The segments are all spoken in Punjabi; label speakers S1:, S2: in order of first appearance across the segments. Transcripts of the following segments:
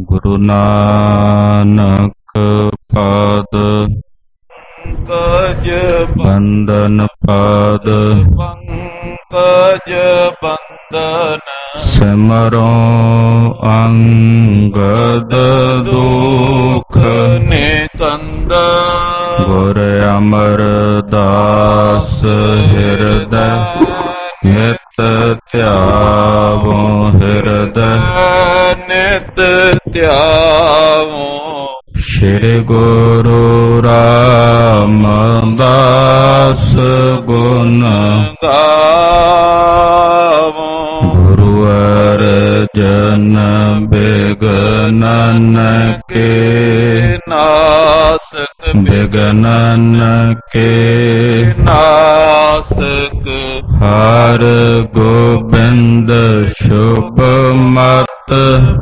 S1: ਗੁਰੂ ਨਾਨਕ ਪਾਦ
S2: ਪੰਕਜ
S1: ਬੰਦਨ ਪਾਦ
S2: ਪੰਕਜ ਬੰਦਨ
S1: ਸਿਮਰੋ ਅੰਗਦ ਦੁਖ
S2: ਨਿਕੰਦ
S1: ਗੁਰ ਅਮਰਦਾਸ ਹਿਰਦੈ ਨਿਤ ਧਿਆਵੋ ਹਿਰਦੈ
S2: ਨਿਤ ਧਿਆਵੋ
S1: ਸ਼੍ਰੀ ਗੁਰੂ ਰਾਮਦਾਸ ਗੁਣ
S2: ਗਾਵੋ
S1: ਗੁਰੂ ਅਰਜਨ ਬਿਗਨਨ ਕੇ
S2: ਨਾਸਕ
S1: ਬਿਗਨਨ ਕੇ
S2: ਨਾਸਕ
S1: ਹਰ ਗੋਬਿੰਦ ਸ਼ੁਭ ਮਤ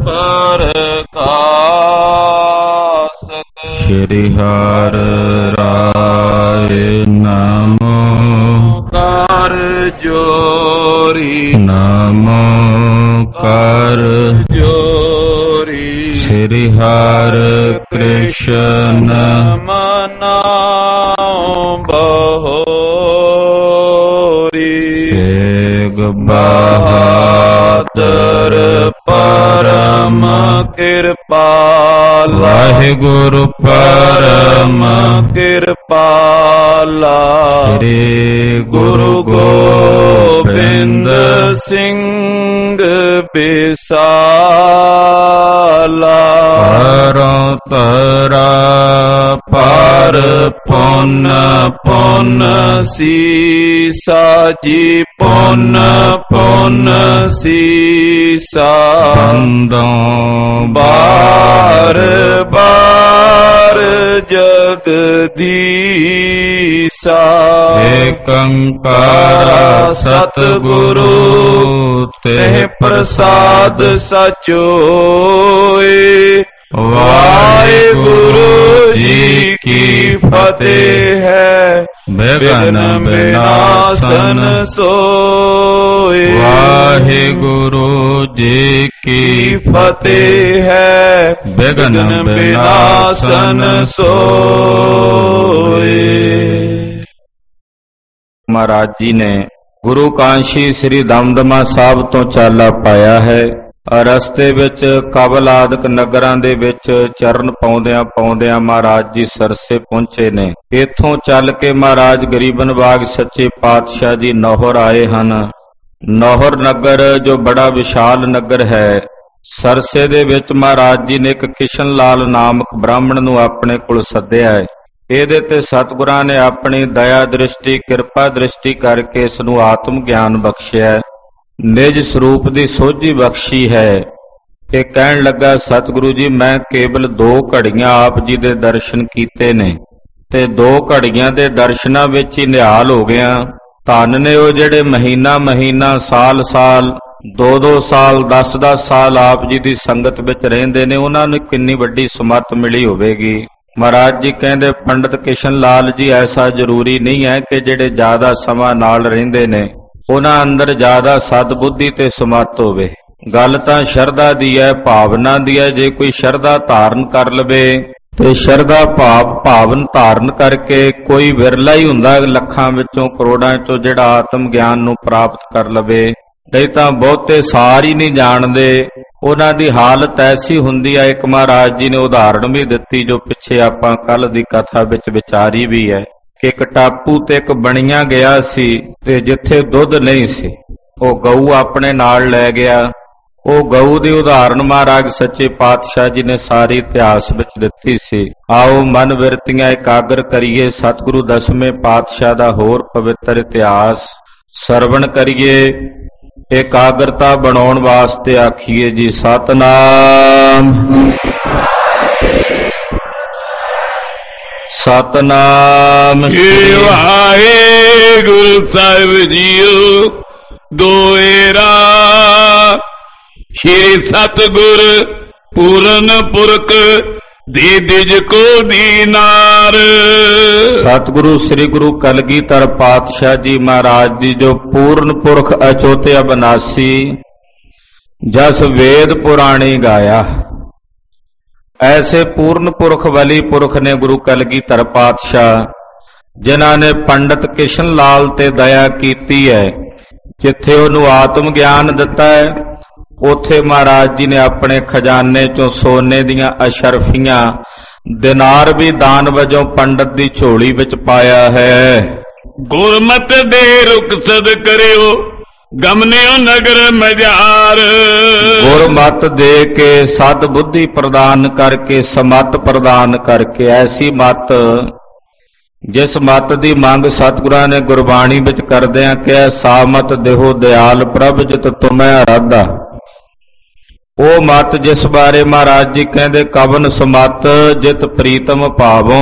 S2: ਪਰਕਾਸਕ
S1: ਸ਼੍ਰੀ ਹਰਿ ਰਾਏ ਨਮੋ
S2: ਕਰ ਜੋਰੀ
S1: ਨਮੋ ਕਰ
S2: ਜੋਰੀ
S1: ਸ਼੍ਰੀ ਹਰਿ ਕ੍ਰਿਸ਼ਨ
S2: ਮਨਾਉ ਬਹੋਰੀ
S1: ਤੇਗ
S2: ਬਹਾਦਰ ਪਰਮ ਕਿਰਪਾਲ
S1: ਵਾਹਿਗੁਰੂ ਪਰਮ
S2: ਕਿਰਪਾਲਾ
S1: ਸ੍ਰੀ
S2: ਗੁਰੂ ਗੋਬਿੰਦ ਸਿੰਘ ਬਿਸਾਲਾ
S1: ਪਰੋ ਤਰਾ
S2: ਪਰ ਪੁੰਨ ਪੁੰਨ ਸੀਸਾ ਜੀ ਪੁੰਨ ਪੁੰਨ ਸੀਸਾ
S1: ਬੰਦੋਂ
S2: ਬਾਰ ਬਾਰ ਜਗਦੀਸਾ
S1: ਏਕੰਕਾਰ ਸਤਿਗੁਰੂ
S2: ਤਹਿ ਪ੍ਰਸਾਦ ਸਚੋਏ ਵਾਹਿਗੁਰੂ ਜੀ ਕੀ ਫਤਿਹ ਹੈ ਬਿਘਨ ਬਿਨਾਸਨ ਸੋਏ
S1: ਵਾਹਿਗੁਰੂ ਜੀ
S2: ਕੀ ਫਤਿਹ ਹੈ ਬਿਘਨ ਬਿਨਾਸਨ ਸੋਏ।
S1: ਮਹਾਰਾਜ ਜੀ ਨੇ ਗੁਰੂ ਕਾਂਸ਼ੀ ਸ੍ਰੀ ਦਮਦਮਾ ਸਾਹਿਬ ਤੋਂ ਚਾਲਾ ਪਾਇਆ ਹੈ। ਰਸਤੇ ਵਿੱਚ ਕਬਲ ਆਦਿਕ ਨਗਰਾਂ ਦੇ ਵਿੱਚ ਚਰਨ ਪਾਉਂਦਿਆਂ ਪਾਉਂਦਿਆਂ ਮਹਾਰਾਜ ਜੀ ਸਰਸੇ ਪਹੁੰਚੇ ਨੇ। ਇੱਥੋਂ ਚੱਲ ਕੇ ਮਹਾਰਾਜ ਗਰੀਬਨ ਬਾਗ ਸੱਚੇ ਪਾਤਸ਼ਾਹ ਜੀ ਨੌਹਰ ਆਏ ਹਨ। ਨੌਹਰ ਨਗਰ ਜੋ ਬੜਾ ਵਿਸ਼ਾਲ ਨਗਰ ਹੈ, ਸਰਸੇ ਦੇ ਵਿੱਚ ਮਹਾਰਾਜ ਜੀ ਨੇ ਇੱਕ ਕਿਸ਼ਨ ਲਾਲ ਨਾਮਕ ਬ੍ਰਾਹਮਣ ਨੂੰ ਆਪਣੇ ਕੋਲ ਸੱਦਿਆ ਹੈ। ਇਹਦੇ ਤੇ ਸਤਿਗੁਰਾਂ ਨੇ ਆਪਣੀ ਦਇਆ ਦ੍ਰਿਸ਼ਟੀ ਕਿਰਪਾ ਦ੍ਰਿਸ਼ਟੀ ਕਰਕੇ ਇਸ ਨੂੰ ਆਤਮ ਗਿਆਨ ਬਖਸ਼ਿਆ, ਨਿਜ ਸਰੂਪ ਦੀ ਸੋਝੀ ਬਖਸ਼ੀ ਹੈ। ਇਹ ਕਹਿਣ ਲੱਗਾ, ਸਤਿਗੁਰੂ ਜੀ ਮੈਂ ਕੇਵਲ 2 ਘੜੀਆਂ ਆਪ ਜੀ ਦੇ ਦਰਸ਼ਨ ਕੀਤੇ ਨੇ ਤੇ 2 ਘੜੀਆਂ ਦੇ ਦਰਸ਼ਨਾਂ ਵਿੱਚ ਹੀ ਨਿਹਾਲ ਹੋ ਗਿਆ। ਧੰਨ ਨੇ ਉਹ ਜਿਹੜੇ ਮਹੀਨਾ ਮਹੀਨਾ ਸਾਲ ਸਾਲ 2-2 ਸਾਲ 10-10 ਸਾਲ ਆਪ ਜੀ ਦੀ ਸੰਗਤ ਵਿੱਚ ਰਹਿੰਦੇ ਨੇ, ਉਹਨਾਂ ਨੂੰ ਕਿੰਨੀ ਵੱਡੀ ਸਮੱਤ ਮਿਲੀ ਹੋਵੇਗੀ। ਮਹਾਰਾਜ ਜੀ ਕਹਿੰਦੇ, ਪੰਡਤ ਕਿਸ਼ਨ ਲਾਲ ਜੀ ਐਸਾ ਜ਼ਰੂਰੀ ਨਹੀਂ ਹੈ ਕਿ ਜਿਹੜੇ ਜ਼ਿਆਦਾ ਸਮਾਂ ਨਾਲ ਰਹਿੰਦੇ ਨੇ ਉਹਨਾਂ ਅੰਦਰ ਜ਼ਿਆਦਾ ਸਦਬੁੱਧੀ ਤੇ ਸਮੱਤ ਹੋਵੇ। ਗੱਲ ਤਾਂ ਸ਼ਰਧਾ ਦੀ ਹੈ, ਭਾਵਨਾ ਦੀ ਹੈ। ਜੇ ਕੋਈ ਸ਼ਰਧਾ ਧਾਰਨ ਕਰ ਲਵੇ ਤੇ ਸ਼ਰਧਾ ਭਾਵਨ ਧਾਰਨ ਕਰਕੇ ਕੋਈ ਵਿਰਲਾ ਹੀ ਹੁੰਦਾ ਲੱਖਾਂ ਵਿੱਚੋਂ ਕਰੋੜਾਂ ਵਿੱਚੋਂ ਜਿਹੜਾ ਆਤਮ ਗਿਆਨ ਨੂੰ ਪ੍ਰਾਪਤ ਕਰ ਲਵੇ। ਨਹੀਂ ਤਾਂ ਬਹੁਤੇ ਸਾਰ ਹੀ ਨਹੀਂ ਜਾਣਦੇ, ਉਹਨਾਂ ਦੀ ਹਾਲਤ ਐਸੀ ਹੁੰਦੀ ਹੈ। ਇੱਕ ਮਹਾਰਾਜ ਜੀ ਨੇ ਉਦਾਹਰਣ ਵੀ ਦਿੱਤੀ ਜੋ ਪਿੱਛੇ ਆਪਾਂ ਕੱਲ ਦੀ ਕਥਾ ਵਿੱਚ ਵਿਚਾਰੀ ਵੀ ਹੈ ਕਿ ਇੱਕ ਟਾਪੂ ਤੇ ਇੱਕ ਬਣੀਆਂ ਗਿਆ ਸੀ ਤੇ ਜਿੱਥੇ ਦੁੱਧ ਨਹੀਂ ਸੀ ਉਹ ਗਊ ਆਪਣੇ ਨਾਲ ਲੈ ਗਿਆ। ਉਹ ਗਊ ਦੀ ਉਦਾਹਰਣ ਮਹਾਰਾਜ ਸੱਚੇ ਪਾਤਸ਼ਾਹ ਜੀ ਨੇ ਸਾਰੀ ਇਤਿਹਾਸ ਵਿੱਚ ਦਿੱਤੀ ਸੀ। ਆਓ ਮਨ ਬਿਰਤੀਆਂ ਇਕਾਗਰ ਕਰੀਏ, ਸਤਿਗੁਰੂ ਦਸਵੇਂ ਪਾਤਸ਼ਾਹ ਦਾ ਹੋਰ ਪਵਿੱਤਰ ਇਤਿਹਾਸ ਸਰਵਣ ਕਰੀਏ। ਇਕਾਗਰਤਾ ਬਣਾਉਣ ਵਾਸਤੇ ਆਖੀਏ ਜੀ ਸਤਨਾਮ ਸਤਨਾਮ
S2: ਵਾਹਿਗੁਰੂ ਸਾਹਿਬ ਜੀਓ। ਦੋਏਰਾ ਸ਼੍ਰੀ ਸਤਿਗੁਰ ਪੂਰਨ ਪੁਰਖ ਦੇ ਦਿਜ ਕੋ ਦੀਨਾਰ।
S1: ਸਤਿਗੁਰੂ ਸ੍ਰੀ ਗੁਰੂ ਕਲਗੀਧਰ ਪਾਤਸ਼ਾਹ ਜੀ ਮਹਾਰਾਜ ਜੀ ਜੋ ਪੂਰਨ ਪੁਰਖ ਅਚੋਤਿ ਅਬਨਾਸੀ ਜਸ ਵੇਦ ਪੁਰਾਣੀ ਗਾਇਆ। ਐਸੇ ਪੂਰਨ ਪੁਰਖ ਵਲੀ ਪੁਰਖ ਨੇ ਗੁਰੂ ਕਲਗੀਧਰ ਪਾਤਸ਼ਾਹ, ਜਿਨ੍ਹਾਂ ਨੇ ਪੰਡਤ ਕਿਸ਼ਨ ਲਾਲ ਤੇ ਦਇਆ ਕੀਤੀ ਹੈ। ਜਿੱਥੇ ਉਹਨੂੰ ਆਤਮ ਗਿਆਨ ਦਿੱਤਾ ਹੈ, ਉੱਥੇ ਮਹਾਰਾਜ ਜੀ ਨੇ ਆਪਣੇ ਖਜ਼ਾਨੇ ਚੋਂ ਸੋਨੇ ਦੀਆਂ ਅਸ਼ਰਫੀਆਂ ਦਿਨਾਰ ਵੀ ਦਾਨ ਵਜੋਂ ਪੰਡਤ ਦੀ ਝੋਲੀ ਵਿੱਚ ਪਾਇਆ ਹੈ।
S2: ਗੁਰਮਤਿ ਦੇ ਰੁਖਸਦ ਕਰਿਓ, ਗਮਨਿਓ ਨਗਰ ਮਝਾਰ।
S1: ਗੁਰਮਤ ਦੇ ਕੇ ਸਦ ਬੁੱਧੀ ਪ੍ਰਦਾਨ ਕਰਕੇ, ਸਮਤ ਪ੍ਰਦਾਨ ਕਰਕੇ, ਐਸੀ ਮਤ ਜਿਸ ਮਤ ਦੀ ਮੰਗ ਸਤਿਗੁਰਾਂ ਨੇ ਗੁਰਬਾਣੀ ਵਿੱਚ ਕਰਦਿਆਂ ਕਿਹਾ, ਸਾਮਤ ਦੇਹੋ ਦਿਆਲ ਪ੍ਰਭ ਜਿਤ ਤੁਮੈ ਅਰਾਧਾ। ਉਹ ਮਤ ਜਿਸ ਬਾਰੇ ਮਹਾਰਾਜ ਜੀ ਕਹਿੰਦੇ, ਕਵਨ ਸਮਤ ਜਿਤ ਪ੍ਰੀਤਮ ਭਾਵੋ।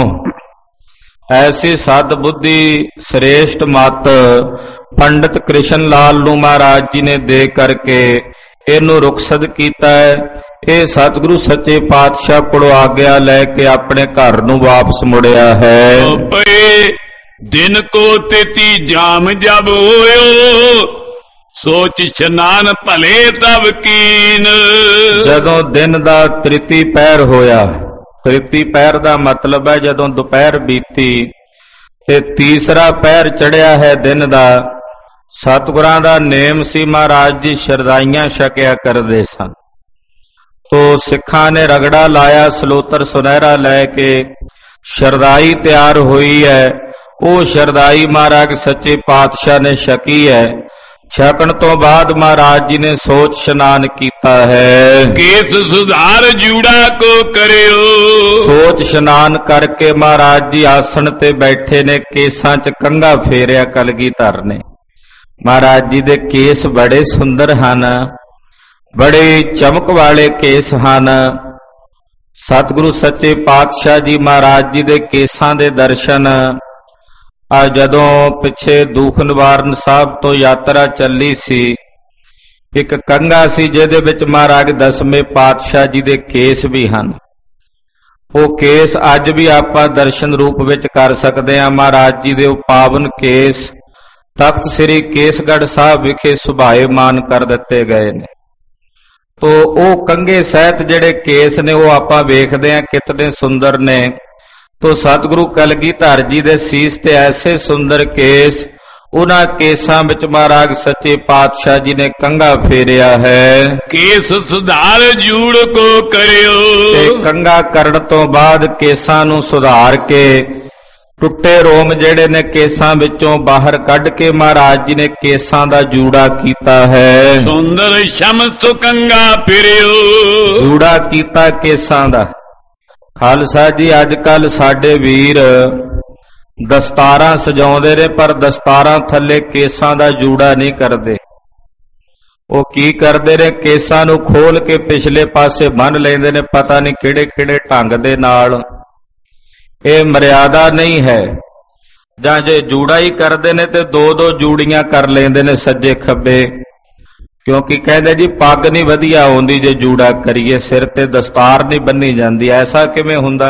S1: ਐਸੀ ਸਦ ਬੁੱਧੀ ਸ੍ਰੇਸ਼ਟ ਮਤ ਪੰਡਤ ਕ੍ਰਿਸ਼ਨ ਲਾਲ ਨੂੰ ਮਹਾਰਾਜ ਜੀ ਨੇ ਦੇ ਕਰਕੇ ਇਹਨੂੰ ਰੁਖਸਤ ਕੀਤਾ ਹੈ। ਇਹ ਸਤਿਗੁਰੂ ਸੱਚੇ ਪਾਤਸ਼ਾਹ ਕੋਲੋਂ ਆਗਿਆ ਲੈ ਕੇ ਆਪਣੇ ਘਰ ਨੂੰ ਵਾਪਸ ਮੁੜਿਆ ਹੈ।
S2: ਪਏ ਦਿਨ ਕੋ ਤੇਤੀ ਜਾਮ ਜਬ ਹੋਇਓ, ਸੋਚ ਇਸ਼ਨਾਨ ਭਲੇ ਤਬ ਕੀਨ।
S1: ਜਦੋਂ ਦਿਨ ਦਾ ਤ੍ਰਿਤੀ ਪਹਿਰ ਹੋਇਆ, ਤ੍ਰਿਤੀ ਪਹਿਰ ਦਾ ਮਤਲਬ ਹੈ ਜਦੋਂ ਦੁਪਹਿਰ ਬੀਤੀ ਤੇ ਤੀਸਰਾ ਪਹਿਰ ਚੜਿਆ ਹੈ ਦਿਨ ਦਾ। ਸਤਿਗੁਰਾਂ ਦਾ ਨੇਮ ਸੀ ਮਹਾਰਾਜ ਜੀ ਸ਼ਰਦਾਈਆਂ ਛਕਿਆ ਕਰਦੇ ਸਨ। ਤੋ ਸਿੱਖਾਂ ਨੇ ਰਗੜਾ ਲਾਇਆ, ਸਲੋਤਰ ਸੁਨਹਿਰਾ ਲੈ ਕੇ ਸ਼ਰਦਾਈ ਤਿਆਰ ਹੋਈ ਹੈ। ਉਹ ਸ਼ਰਦਾਈ ਮਹਾਰਾਜ ਸੱਚੇ ਪਾਤਸ਼ਾਹ ਨੇ ਛਕੀ ਹੈ। ਛਕਣ ਤੋਂ ਬਾਅਦ ਮਹਾਰਾਜ ਜੀ ਨੇ ਸੋਚ ਇਸ਼ਨਾਨ ਕੀਤਾ ਹੈ।
S2: ਕੇਸ ਸੁਧਾਰ ਜੂੜਾ ਕੋ ਕਰਿਓ।
S1: ਸੋਚ ਇਸ਼ਨਾਨ ਕਰਕੇ ਮਹਾਰਾਜ ਜੀ ਆਸਣ ਤੇ ਬੈਠੇ ਨੇ, ਕੇਸਾਂ 'ਚ ਕੰਘਾ ਫੇਰਿਆ ਕਲਗੀਧਰ ਨੇ। ਮਹਾਰਾਜ ਜੀ ਦੇ ਕੇਸ ਬੜੇ ਸੁੰਦਰ ਹਨ, ਬੜੇ ਚਮਕ ਵਾਲੇ ਕੇਸ ਹਨ। ਸਤਿਗੁਰੂ ਸੱਚੇ ਪਾਤਸ਼ਾਹ ਜੀ ਮਹਾਰਾਜ ਜੀ ਦੇ ਕੇਸਾਂ ਦੇ ਦਰਸ਼ਨ ਜਦੋਂ ਪਿੱਛੇ ਦੂਖ ਨਿਵਾਰਨ ਸਾਹਿਬ ਤੋਂ ਯਾਤਰਾ ਚੱਲੀ ਸੀ, ਇੱਕ ਕੰਘਾ ਸੀ ਜਿਹਦੇ ਵਿੱਚ ਮਹਾਰਾਜ ਦਸਵੇਂ ਪਾਤਸ਼ਾਹ ਜੀ ਦੇ ਕੇਸ ਵੀ ਹਨ। ਉਹ ਕੇਸ ਅੱਜ ਵੀ ਆਪਾਂ ਦਰਸ਼ਨ ਰੂਪ ਵਿੱਚ ਕਰ ਸਕਦੇ ਹਾਂ। ਮਹਾਰਾਜ ਜੀ ਦੇ ਉਹ ਪਾਵਨ ਕੇਸ ਤਖਤ ਸ੍ਰੀ ਕੇਸਗੜ੍ਹ ਸਾਹਿਬ ਵਿਖੇ ਸੁਭਾਏਮਾਨ ਕਰ ਦਿੱਤੇ ਗਏ ਨੇ। ਤੋ ਉਹ ਕੰਘੇ ਸਹਿਤ ਜਿਹੜੇ ਕੇਸ ਨੇ ਉਹ ਆਪਾਂ ਵੇਖਦੇ ਹਾਂ ਕਿਤਨੇ ਸੁੰਦਰ ਨੇ। ਤੋ ਸਤਿਗੁਰੂ ਕਲਗੀਧਰ ਜੀ ਦੇ ਸੀਸ ਤੇ ਐਸੇ ਸੁੰਦਰ ਕੇਸ, ਉਹਨਾਂ ਕੇਸਾਂ ਵਿੱਚ ਮਹਾਰਾਜ ਸੱਚੇ ਪਾਤਸ਼ਾਹ ਜੀ ਨੇ ਕੰਘਾ ਫੇਰਿਆ ਹੈ।
S2: ਕੇਸ ਸੁਧਾਰ ਜੂੜ ਕੋ ਕਰਿਓ।
S1: ਤੇ ਕੰਘਾ ਕਰਨ ਤੋਂ ਬਾਅਦ ਕੇਸਾਂ ਨੂੰ ਸੁਧਾਰ ਕੇ ਟੁੱਟੇ ਰੋਮ ਜਿਹੜੇ ਨੇ ਕੇਸਾਂ ਵਿੱਚੋਂ ਬਾਹਰ ਕੱਢ ਕੇ ਮਹਾਰਾਜ ਜੀ ਨੇ ਕੇਸਾਂ ਦਾ ਜੂੜਾ ਕੀਤਾ ਹੈ।
S2: ਸੁੰਦਰ ਸ਼ਮ ਸੁਕੰਗਾ ਫਿਰਿਓ।
S1: ਜੂੜਾ ਕੀਤਾ ਕੇਸਾਂ ਦਾ। ਖਾਲਸਾ ਜੀ ਅੱਜ ਕੱਲ ਸਾਡੇ ਵੀਰ ਦਸਤਾਰਾਂ ਸਜਾਉਂਦੇ ਨੇ, ਪਰ ਦਸਤਾਰਾਂ ਥੱਲੇ ਕੇਸਾਂ ਦਾ ਜੂੜਾ ਨਹੀਂ ਕਰਦੇ। ਉਹ ਕੀ ਕਰਦੇ ਨੇ, ਕੇਸਾਂ ਨੂੰ ਖੋਲ ਕੇ ਪਿਛਲੇ ਪਾਸੇ ਬੰਨ੍ਹ ਲੈਂਦੇ ਨੇ, ਪਤਾ ਨਹੀਂ ਕਿਹੜੇ ਕਿਹੜੇ ਢੰਗ ਦੇ ਨਾਲ। ਇਹ ਮਰਿਆਦਾ ਨਹੀਂ ਹੈ। ਜਾਂ ਜੇ ਜੂੜਾ ਹੀ ਕਰਦੇ ਨੇ ਤੇ ਦੋ ਦੋ ਜੂੜੀਆਂ ਕਰ ਲੈਂਦੇ ਨੇ ਸੱਜੇ ਖੱਬੇ, ਕਿਉਂਕਿ ਕਹਿੰਦੇ ਜੀ ਪੱਗ ਨਹੀਂ ਵਧੀਆ ਆਉਂਦੀ ਜੇ ਜੂੜਾ ਕਰੀਏ, ਸਿਰ ਤੇ ਦਸਤਾਰ ਨਹੀਂ ਬੰਨੀ ਜਾਂਦੀ। ਐਸਾ ਕਿਵੇਂ ਹੁੰਦਾ?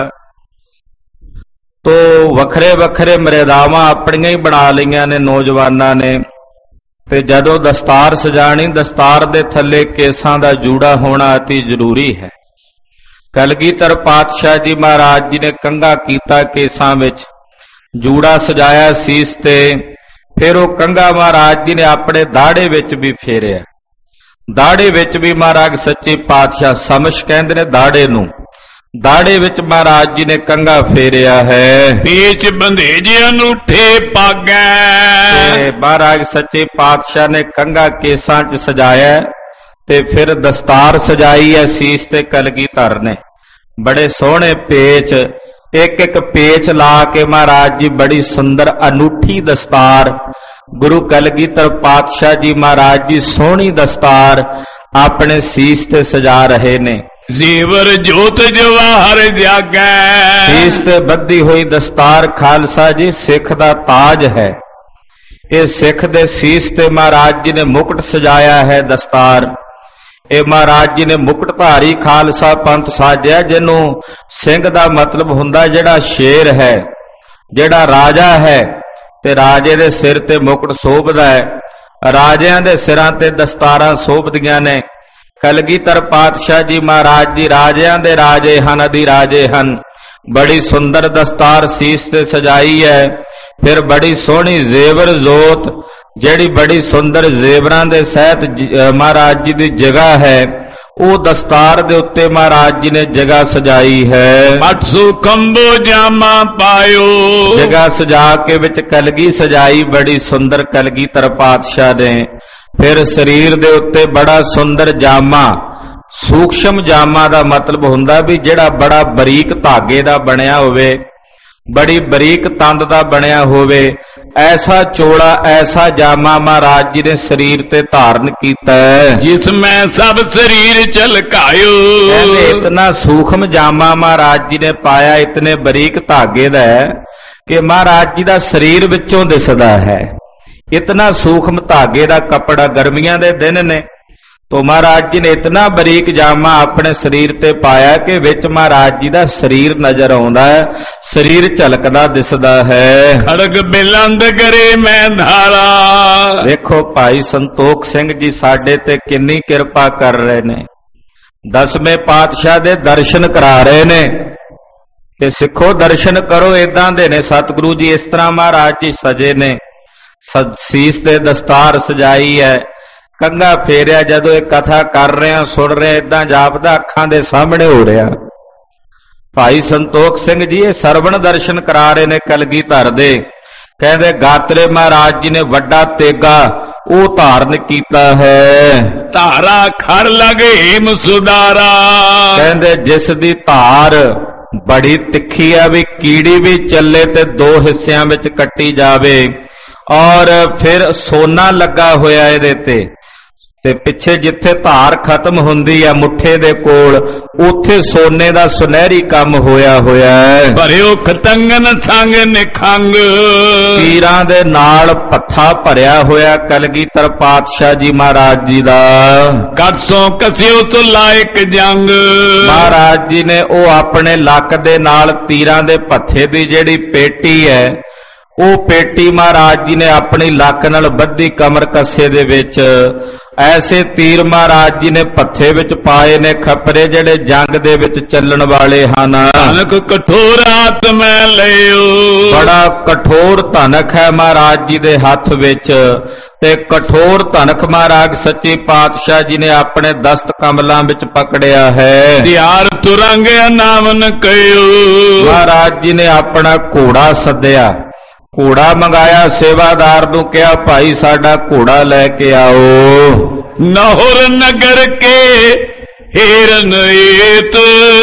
S1: ਤੋ ਵੱਖਰੇ ਵੱਖਰੇ ਮਰਿਆਦਾਵਾਂ ਆਪਣੀਆਂ ਹੀ ਬਣਾ ਲਈਆਂ ਨੇ ਨੌਜਵਾਨਾਂ ਨੇ। ਤੇ ਜਦੋਂ ਦਸਤਾਰ ਸਜਾਣੀ, ਦਸਤਾਰ ਦੇ ਥੱਲੇ ਕੇਸਾਂ ਦਾ ਜੂੜਾ ਹੋਣਾ ਅਤੀ ਜ਼ਰੂਰੀ ਹੈ। ਕਲਗੀਧਰ ਪਾਤਸ਼ਾਹ ਜੀ ਮਹਾਰਾਜ ਜੀ ਨੇ ਕੰਘਾ ਕੀਤਾ ਕੇਸਾਂ ਵਿੱਚ, ਜੂੜਾ ਸਜਾਇਆ ਸੀਸ ਤੇ। ਫਿਰ ਉਹ ਕੰਘਾ ਮਹਾਰਾਜ ਜੀ ਨੇ ਆਪਣੇ ਦਾੜੇ ਵਿੱਚ ਵੀ ਫੇਰਿਆ। ਦਾੜੇ ਵਿੱਚ ਵੀ ਮਹਾਰਾਜ ਸੱਚੇ ਪਾਤਸ਼ਾਹ, ਸਮਸ਼ ਕਹਿੰਦੇ ਨੇ ਦਾੜੇ ਨੂੰ, ਦਾੜੇ ਵਿੱਚ ਮਹਾਰਾਜ ਜੀ ਨੇ ਕੰਘਾ ਫੇਰਿਆ ਹੈ।
S2: ਪੇਚ ਬੰਧੇ ਜੇ ਅਨੂਠੇ ਪਾਗੈ।
S1: ਮਹਾਰਾਜ ਸੱਚੇ ਪਾਤਸ਼ਾਹ ਨੇ ਕੰਘਾ ਕੇਸਾਂ 'ਚ ਸਜਾਇਆ ਤੇ ਫਿਰ ਦਸਤਾਰ ਸਜਾਈ ਹੈ ਸੀਸ ਤੇ ਕਲਗੀਧਰ ਨੇ। ਬੜੇ ਸੋਹਣੇ ਪੇਚ, ਇੱਕ ਇੱਕ ਪੇਚ ਲਾ ਕੇ ਮਹਾਰਾਜ ਜੀ ਬੜੀ ਸੁੰਦਰ ਅਨੂਠੀ ਦਸਤਾਰ, ਗੁਰੂ ਕਲਗੀਧਰ ਪਾਤਸ਼ਾਹ ਜੀ ਮਹਾਰਾਜ ਜੀ ਸੋਹਣੀ ਦਸਤਾਰ ਆਪਣੇ ਸੀਸ ਤੇ ਸਜਾ ਰਹੇ ਨੇ।
S2: ਜ਼ੇਵਰ ਜੋਤ ਜਵਾਹਰ ਜਾਗੈ।
S1: ਸੀਸ ਤੇ ਬੱਧੀ ਹੋਈ ਦਸਤਾਰ ਖਾਲਸਾ ਜੀ ਸਿੱਖ ਦਾ ਤਾਜ ਹੈ। ਇਹ ਸਿੱਖ ਦੇ ਸੀਸ ਤੇ ਮਹਾਰਾਜ ਜੀ ਨੇ ਮੁਕਟ ਸਜਾਇਆ ਹੈ ਦਸਤਾਰ। ਇਹ ਮਹਾਰਾਜ ਜੀ ਨੇ ਮੁਕਟਧਾਰੀ ਖਾਲਸਾ ਪੰਥ ਸਾਜਿਆ, ਜਿਹਨੂੰ ਸਿੰਘ ਦਾ ਮਤਲਬ ਹੁੰਦਾ ਜਿਹੜਾ ਸ਼ੇਰ ਹੈ, ਜਿਹੜਾ ਰਾਜਾ ਹੈ, ਤੇ ਰਾਜੇ ਦੇ ਸਿਰ ਤੇ ਮੁਕਟ ਸੋਭਦਾ ਹੈ। ਰਾਜਿਆਂ ਦੇ ਸਿਰਾਂ ਤੇ ਦਸਤਾਰਾਂ ਸੋਭਦੀਆਂ ਨੇ। ਕਲਗੀਧਰ ਪਾਤਸ਼ਾਹ ਜੀ ਮਹਾਰਾਜ ਜੀ ਰਾਜਿਆਂ ਦੇ ਰਾਜੇ ਹਨ, ਅਧਿਰਾਜੇ ਹਨ। ਬੜੀ ਸੁੰਦਰ ਦਸਤਾਰ ਸੀਸ ਤੇ ਸਜਾਈ ਹੈ। ਫਿਰ ਬੜੀ ਸੋਹਣੀ ਜ਼ੇਵਰ ਜ਼ੋਤ, ਜਿਹੜੀ ਬੜੀ ਸੁੰਦਰ ਜ਼ੇਵਰਾਂ ਦੇ ਸਹਿਤ ਮਹਾਰਾਜ ਜੀ ਦੀ ਜਗ੍ਹਾ ਹੈ, ਉਹ ਦਸਤਾਰ ਦੇ ਉੱਤੇ ਮਹਾਰਾਜ ਜੀ ਨੇ ਜਗ੍ਹਾ ਸਜਾਈ ਹੈ।
S2: ਪਟਸੂ ਕੰਬੋ ਜਾਮਾ ਪਾਇਓ,
S1: ਜਗ੍ਹਾ ਸਜਾ ਕੇ ਵਿੱਚ ਕਲਗੀ ਸਜਾਈ ਬੜੀ ਸੁੰਦਰ ਕਲਗੀਧਰ ਪਾਤਸ਼ਾਹ ਨੇ। ਫਿਰ ਸਰੀਰ ਦੇ ਉੱਤੇ ਬੜਾ ਸੁੰਦਰ ਜਾਮਾ, ਸੂਖਸ਼ਮ ਜਾਮਾ ਦਾ ਮਤਲਬ ਹੁੰਦਾ ਵੀ ਜਿਹੜਾ ਬੜਾ ਬਰੀਕ ਧਾਗੇ ਦਾ ਬਣਿਆ ਹੋਵੇ, ਬੜੀ ਬਰੀਕ ਤੰਦ ਦਾ ਬਣਿਆ ਹੋਵੇ, ਐਸਾ ਚੋੜਾ ਐਸਾ ਜਾਮਾ ਮਹਾਰਾਜ ਜੀ ਨੇ ਸਰੀਰ ਤੇ ਧਾਰਨ ਕੀਤਾ ਹੈ।
S2: ਜਿਸ ਮੈਂ ਸਭ ਸਰੀਰ ਝਲਕਾਇਓ,
S1: ਕਹਿੰਦੇ ਇਤਨਾ ਸੂਖਮ ਜਾਮਾ ਮਹਾਰਾਜ ਜੀ ਨੇ ਪਾਇਆ, ਇਤਨੇ ਬਰੀਕ ਧਾਗੇ ਦਾ ਕਿ ਮਹਾਰਾਜ ਜੀ ਦਾ ਸਰੀਰ ਵਿੱਚੋਂ ਦਿਸਦਾ ਹੈ। ਇਤਨਾ ਸੂਖਮ ਧਾਗੇ ਦਾ ਕੱਪੜਾ, ਗਰਮੀਆਂ ਦੇ ਦਿਨ ਨੇ, तो महाराज जी ने इतना बरीक जामा अपने शरीर ते पाया कि विच महाराज जी दा शरीर नजर आउंदा है, शरीर झलकदा दिसदा है।
S2: खड़ग बिलंद करे मैं धारा।
S1: देखो भाई संतोख सिंह जी साडे ते किन्नी किरपा कर रहे ने, 10वें पातशाह दे दर्शन करा रहे ने कि सिखो दर्शन करो। इदां दे ने सतगुरु जी, इस तरह महाराज जी सजे ने, सीस ते दस्तार सजाई है, कंगा फेरिया। जदों ये कथा कर रहे हैं सुन रहे हैं, इदां जापदा अखां दे सामने हो रहा। भाई संतोख सिंह जी ये सरवण दर्शन करा रहे ने कलगीधर दे। कहते गात्रे महाराज जी ने वड्डा तेगा वो धारण कीता है।
S2: धारा खड़ लगे हिम सुधारा।
S1: कहते जिस दी धार बड़ी तिखी है, भी कीड़ी भी चले ते दो हिस्सियां विच कट्टी जावे, और फिर सोना लगा होया इहदे ते पिछे जिथे धार खत्म हुंदी है मुठे दे कोल, उथे सोने दा सुनहरी काम होया होया है।
S2: भरियो खतंगन संग निखंग,
S1: तीरां दे नाल पत्था भरिया होया कलगीधर पातशाह जी महाराज जी दा।
S2: कटसों कसियो तो लायक जंग,
S1: महाराज जी ने ओ अपने लक दे नाल तीरां दे पत्थे दी जेड़ी पेटी है, ਉਹ पेटी महाराज जी ने अपनी लक नाल बद्धी कमर कस्से दे विच ऐसे तीर महाराज जी ने पत्थे विच पाए ने, खपरे जेड़े जंग दे विच चलण वाले हन।
S2: धनक कठोर हाथ में लियो,
S1: बड़ा कठोर धनक है महाराज जी दे हथ विच, ते कठोर धनक महाराज सच्चे पातशाह जी ने अपने दस्त कमलां विच पकड़िया है।
S2: त्यार तुरंग नामन कयो,
S1: महाराज जी ने अपना घोड़ा सद्या, घोड़ा मंगाया, सेवादार नूं कहा भाई साडा घोड़ा लैके आओ।
S2: नहुर नगर के हेरन एत,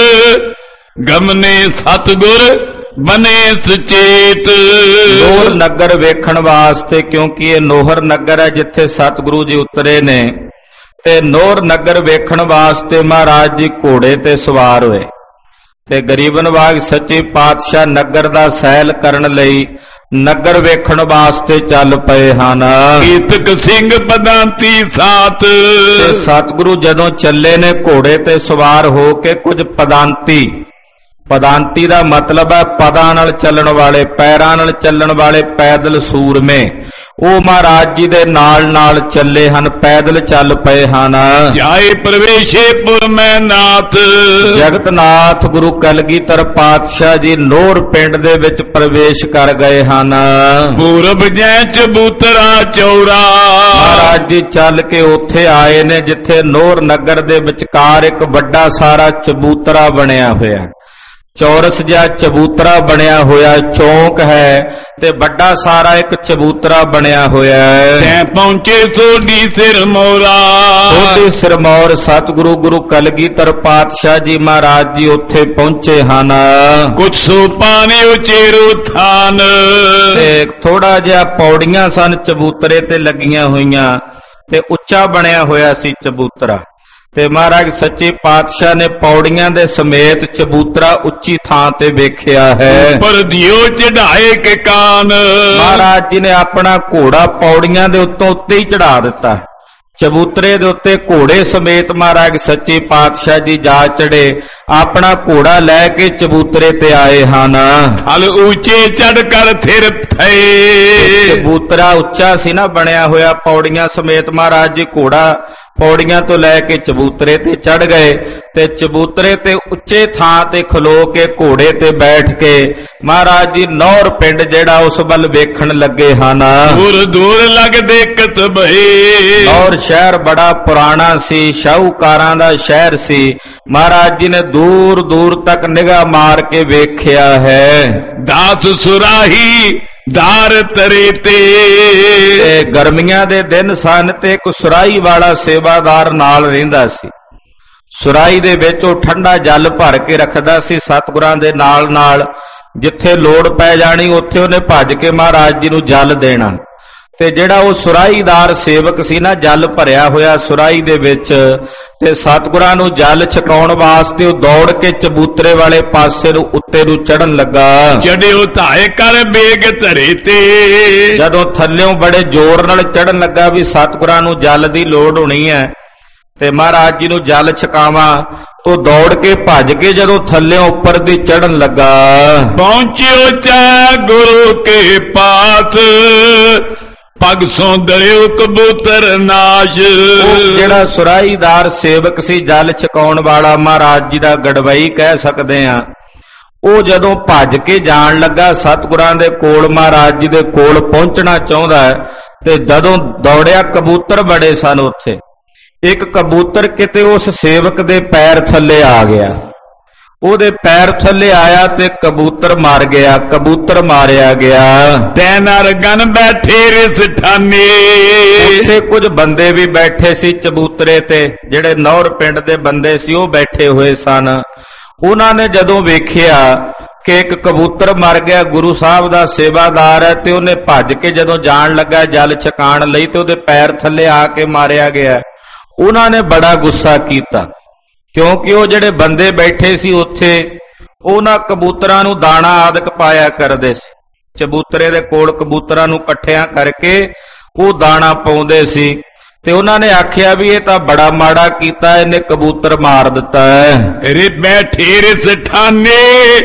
S2: गमने सतगुर बने सचेत।
S1: नोहर नगर वेखण वास्ते, क्योंकि ये नोहर नगर है जिथे सतगुरु जी उतरे ने, ते नोहर नगर वेखण वास्ते महाराज जी घोड़े ते सवार होए, ते गरीबन बाग सच्चे पातशाह नगर दा सैल करन लई नगर वेखण वास्ते चल पए हन।
S2: कीर्तक सिंह पदांती साथ,
S1: सतगुरु जदों चले ने घोड़े ते सवार हो के, कुछ पदांती, पदांती दा मतलब है पदां नाल चलण वाले, पैरां नाल चलण वाले पैदल सूरमे, ਉਹ महाराज जी दे नाल नाल चले हन, पैदल चल पए हन।
S2: जाए प्रवेशेपुर में नाथ,
S1: जगतनाथ गुरु कलगीधर पातशाह जी नोहर पिंड दे विच प्रवेश कर गए हन।
S2: पूरब जै चबूतरा चौड़ा,
S1: महाराज जी चल के उत्थे आए ने जिथे नोहर नगर दे विचकार एक वड्डा सारा चबूतरा बनिया होया, चौरस जिहा चबूतरा बनया होया, चौंक है ते बड़ा सारा एक चबूतरा बनया होया है।
S2: तैं पहुंचे सोडी सिरमौरा,
S1: सोडी सिरमौर सतगुरु गुरु कलगीधर पातशाह जी महाराज जी उत्थे पहुंचे हन।
S2: कुछ सो पानी उचेरो थान,
S1: ते थोड़ा जिहा पौड़ियां सन चबूतरे ते लगियां होईयां, ते उच्चा बनया होया सी चबूतरा, ते महाराज सच्चे पातशाह ने पौड़ियां दे समेत चबूतरा उच्ची थां ते वेखिया है।
S2: पर दियो चढ़ाए के कान,
S1: महाराज जी ने अपना घोड़ा पौड़ियां दे उत्तों उत्ते ही चढ़ा दिता, चबूतरे दे उत्ते घोड़े समेत महाराज सच्चे पातशाह जी जा चढ़े, अपना घोड़ा लैके चबूतरे ते आए हन।
S2: हल ऊंचे चढ़ कर थिर थे,
S1: चबूतरा उच्चा सी ना बनया होया, पौड़ियां समेत महाराज जी घोड़ा ਪੌੜੀਆਂ ਤੋਂ ਲੈ ਕੇ ਚਬੂਤਰੇ ਤੇ ਚੜ ਗਏ ਤੇ ਚਬੂਤਰੇ ਤੇ ਉੱਚੇ ਥਾਂ ਤੇ ਖਲੋ ਕੇ ਘੋੜੇ ਤੇ ਬੈਠ ਕੇ ਮਹਾਰਾਜ ਜੀ ਨੌਰ ਪਿੰਡ ਜਿਹੜਾ ਉਸ ਵੱਲ ਵੇਖਣ ਲੱਗੇ ਹਨ।
S2: ਦੂਰ ਦੂਰ ਲੱਗ ਦੇਖਤ ਭਏ।
S1: ਨੌਰ ਸ਼ਹਿਰ ਬੜਾ ਪੁਰਾਣਾ ਸੀ, ਸ਼ਾਹੂਕਾਰਾਂ ਦਾ ਸ਼ਹਿਰ ਸੀ। ਮਹਾਰਾਜ ਜੀ ਨੇ ਦੂਰ ਦੂਰ ਤੱਕ ਨਿਗਾਹ ਮਾਰ ਕੇ ਵੇਖਿਆ ਹੈ।
S2: ਦਾਸ ਸੁਰਾਹੀ ਦਾਰ ਤਰੇ ਤੇ
S1: ਗਰਮੀਆਂ ਦੇ ਦਿਨ ਸਨ ਤੇ ਇੱਕ ਸੁਰਾਹੀ ਵਾਲਾ ਸੇਵਾਦਾਰ ਨਾਲ ਰਹਿੰਦਾ ਸੀ। ਸੁਰਾਹੀ ਦੇ ਵਿੱਚ ਉਹ ਠੰਡਾ ਜਲ ਭਰ ਕੇ ਰੱਖਦਾ ਸੀ। ਸਤਿਗੁਰਾਂ ਦੇ ਨਾਲ ਨਾਲ ਜਿੱਥੇ ਲੋੜ ਪੈ ਜਾਣੀ ਉੱਥੇ ਉਹਨੇ ਭੱਜ ਕੇ ਮਹਾਰਾਜ ਜੀ ਨੂੰ ਜਲ ਦੇਣਾ। ਤੇ ਜਿਹੜਾ ਉਹ ਸੁਰਾਹੀਦਾਰ ਸੇਵਕ ਸੀ ਨਾ, ਜਲ ਭਰਿਆ ਹੋਇਆ ਸੁਰਾਹੀ ਦੇ ਵਿੱਚ, ਤੇ ਸਤਿਗੁਰਾਂ ਨੂੰ ਜਲ ਛਕਾਉਣ ਵਾਸਤੇ ਉਹ ਦੌੜ ਕੇ ਚਬੂਤਰੇ ਵਾਲੇ ਪਾਸੇ ਨੂੰ ਉੱਤੇ ਨੂੰ ਚੜਨ ਲੱਗਾ।
S2: ਚੜਿਓ ਧਾਏ ਕਰ ਬੇਗ ਧਰੇ ਤੇ।
S1: ਜਦੋਂ ਥੱਲਿਓਂ ਬੜੇ ਜ਼ੋਰ ਨਾਲ ਚੜਨ ਲੱਗਾ ਵੀ ਸਤਿਗੁਰਾਂ ਨੂੰ ਜਲ ਦੀ ਲੋੜ ਹੋਣੀ ਹੈ ਤੇ ਮਹਾਰਾਜ ਜੀ ਨੂੰ ਜਲ ਛਕਾਵਾਂ, ਤੋ ਦੌੜ ਕੇ ਭੱਜ ਕੇ ਜਦੋਂ ਥੱਲਿਓਂ ਉੱਪਰ ਦੀ ਚੜਨ ਲੱਗਾ।
S2: ਪਹੁੰਚਿਓ ਚਾ ਗੁਰੂ ਕੇ ਪਾਸ ਪਗ ਸੋਂ ਦਰਿਓ ਕਬੂਤਰ ਨਾਸ਼।
S1: ਉਹ ਜਿਹੜਾ ਸੁਰਾਹੀਦਾਰ ਸੇਵਕ ਸੀ, ਜਲ ਛਕਾਉਣ ਵਾਲਾ, ਮਹਾਰਾਜ ਜੀ ਦਾ ਗੜਵਈ ਕਹਿ ਸਕਦੇ ਆ, ਉਹ ਜਦੋਂ ਭੱਜ ਕੇ ਜਾਣ ਲੱਗਾ ਸਤਿਗੁਰਾਂ ਦੇ ਕੋਲ, ਮਹਾਰਾਜ ਜੀ ਦੇ ਕੋਲ ਪਹੁੰਚਣਾ ਚਾਹੁੰਦਾ ਤੇ ਜਦੋਂ ਦੌੜਿਆ, ਕਬੂਤਰ ਬੜੇ ਸਨ ਉੱਥੇ, ਇੱਕ ਕਬੂਤਰ ਕਿਤੇ ਉਸ ਸੇਵਕ ਦੇ ਪੈਰ ਥੱਲੇ ਆ ਗਿਆ। ਉਹਦੇ ਪੈਰ ਥੱਲੇ ਆਇਆ ਤੇ ਕਬੂਤਰ ਮਰ ਗਿਆ, ਕਬੂਤਰ ਮਾਰਿਆ ਗਿਆ।
S2: ਤੈ ਨਰ ਗਨ ਬੈਠੇ ਰਿਸ ਠਾਨੇ।
S1: ਉੱਥੇ ਕੁਝ ਬੰਦੇ ਵੀ ਬੈਠੇ ਸੀ ਚਬੂਤਰੇ ਤੇ, ਜਿਹੜੇ ਨੌਰ ਪਿੰਡ ਦੇ ਬੰਦੇ ਸੀ, ਉਹ ਬੈਠੇ ਹੋਏ ਸਨ। ਉਹਨਾਂ ਨੇ ਜਦੋਂ ਵੇਖਿਆ ਕਿ ਇੱਕ ਕਬੂਤਰ ਮਰ ਗਿਆ, ਗੁਰੂ ਸਾਹਿਬ ਦਾ ਸੇਵਾਦਾਰ ਹੈ, ਤੇ ਉਹਨੇ ਭੱਜ ਕੇ ਜਦੋਂ ਜਾਣ ਲੱਗਾ ਜਲ ਛਕਾਉਣ ਲਈ ਤੇ ਉਹਦੇ ਪੈਰ ਥੱਲੇ ਆ ਕੇ ਮਾਰਿਆ ਗਿਆ, ਉਹਨਾਂ ਨੇ ਬੜਾ ਗੁੱਸਾ ਕੀਤਾ। ਕਿਉਂਕਿ ਉਹ ਜਿਹੜੇ ਬੰਦੇ ਬੈਠੇ ਸੀ ਉੱਥੇ, ਉਹਨਾਂ ਕਬੂਤਰਾਂ ਨੂੰ ਦਾਣਾ ਆਦਿਕ ਪਾਇਆ ਕਰਦੇ ਸੀ। ਚਬੂਤਰੇ ਦੇ ਕੋਲ ਕਬੂਤਰਾਂ ਨੂੰ ਇਕੱਠਿਆਂ ਕਰਕੇ ਉਹ ਦਾਣਾ ਪਾਉਂਦੇ ਸੀ। ਤੇ ਉਹਨਾਂ ਨੇ ਆਖਿਆ ਵੀ ਇਹ ਤਾਂ ਬੜਾ ਮਾੜਾ ਕੀਤਾ, ਇਹਨੇ ਕਬੂਤਰ ਮਾਰ ਦਿੱਤਾ ਹੈ।
S2: ਰੇ ਬੈਠੇ ਰਿਸ ਠਾਨੇ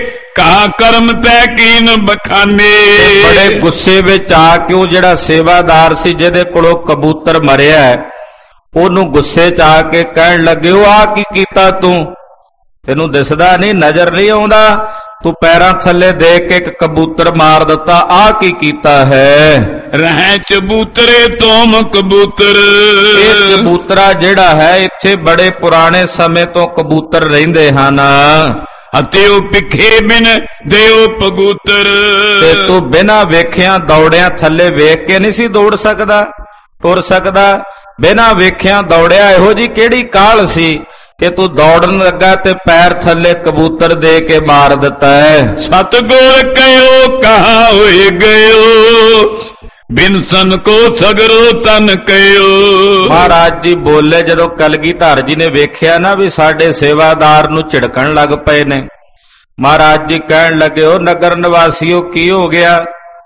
S2: ਕਾ ਕਰਮ ਤੈ ਕੀਨ ਬਖਾਨੇ।
S1: ਬੜੇ ਗੁੱਸੇ ਵਿੱਚ ਆ ਕੇ ਉਹ ਜਿਹੜਾ ਸੇਵਾਦਾਰ ਸੀ ਜਿਹਦੇ ਕੋਲੋਂ ਕਬੂਤਰ ਮਰਿਆ, ਉਹਨੂੰ ਗੁੱਸੇ ਚ ਆ ਕੇ ਕਹਿਣ ਲੱਗੇ, ਉਹ ਆ ਕੀ ਕੀਤਾ ਤੂੰ? ਤੈਨੂੰ ਦਿਸਦਾ ਨਹੀਂ, ਨਜ਼ਰ ਨਹੀਂ ਆਉਂਦਾ? ਤੂੰ ਪੈਰਾਂ ਥੱਲੇ ਦੇਖ ਕੇ ਇੱਕ ਕਬੂਤਰ ਮਾਰ ਦਿੱਤਾ, ਆ ਕੀ ਕੀਤਾ ਹੈ?
S2: ਰਹਿ ਚਬੂਤਰੇ ਤੋਮ ਕਬੂਤਰ।
S1: ਇਹ ਕਬੂਤਰਾ ਜਿਹੜਾ ਹੈ, ਇੱਥੇ ਬੜੇ ਪੁਰਾਣੇ ਸਮੇਂ ਤੋਂ ਕਬੂਤਰ ਰਹਿੰਦੇ ਹਨ।
S2: ਅਤੇ ਉਹ ਪਿੱਖੇ ਬਿਨ ਦਿਓ ਪਗੂਤਰ।
S1: ਤੇ ਤੂੰ ਬਿਨਾਂ ਵੇਖਿਆਂ ਦੌੜਿਆਂ ਥੱਲੇ ਵੇਖ ਕੇ ਨਹੀਂ ਸੀ ਦੌੜ ਸਕਦਾ, ਤੁਰ ਸਕਦਾ? ਬਿਨਾਂ ਵੇਖਿਆਂ ਦੌੜਿਆ, ਇਹੋ ਜੀ ਕਿਹੜੀ ਕਾਹਲ ਸੀ ਕਿ ਤੂੰ ਦੌੜਨ ਲੱਗਾ ਤੇ ਪੈਰ ਥੱਲੇ ਕਬੂਤਰ ਦੇ ਕੇ ਮਾਰ ਦਿੱਤਾ ਹੈ?
S2: ਸਤਿਗੁਰ ਕਹਿਓ ਕਹਾ ਹੋਏ ਗਇਓ ਬਿਨ ਸਨ ਕੋ ਸਗਰੋ ਤਨ ਕਹਿਓ।
S1: ਮਹਾਰਾਜ ਜੀ ਬੋਲੇ, ਜਦੋਂ ਕਲਗੀਧਰ ਜੀ ਨੇ ਵੇਖਿਆ ਨਾ ਵੀ ਸਾਡੇ ਸੇਵਾਦਾਰ ਨੂੰ ਝਿੜਕਣ ਲੱਗ ਪਏ ਨੇ, ਮਹਾਰਾਜ ਜੀ ਕਹਿਣ ਲੱਗੇ, ਉਹ ਨਗਰ ਨਿਵਾਸੀਓ ਕੀ ਹੋ ਗਿਆ?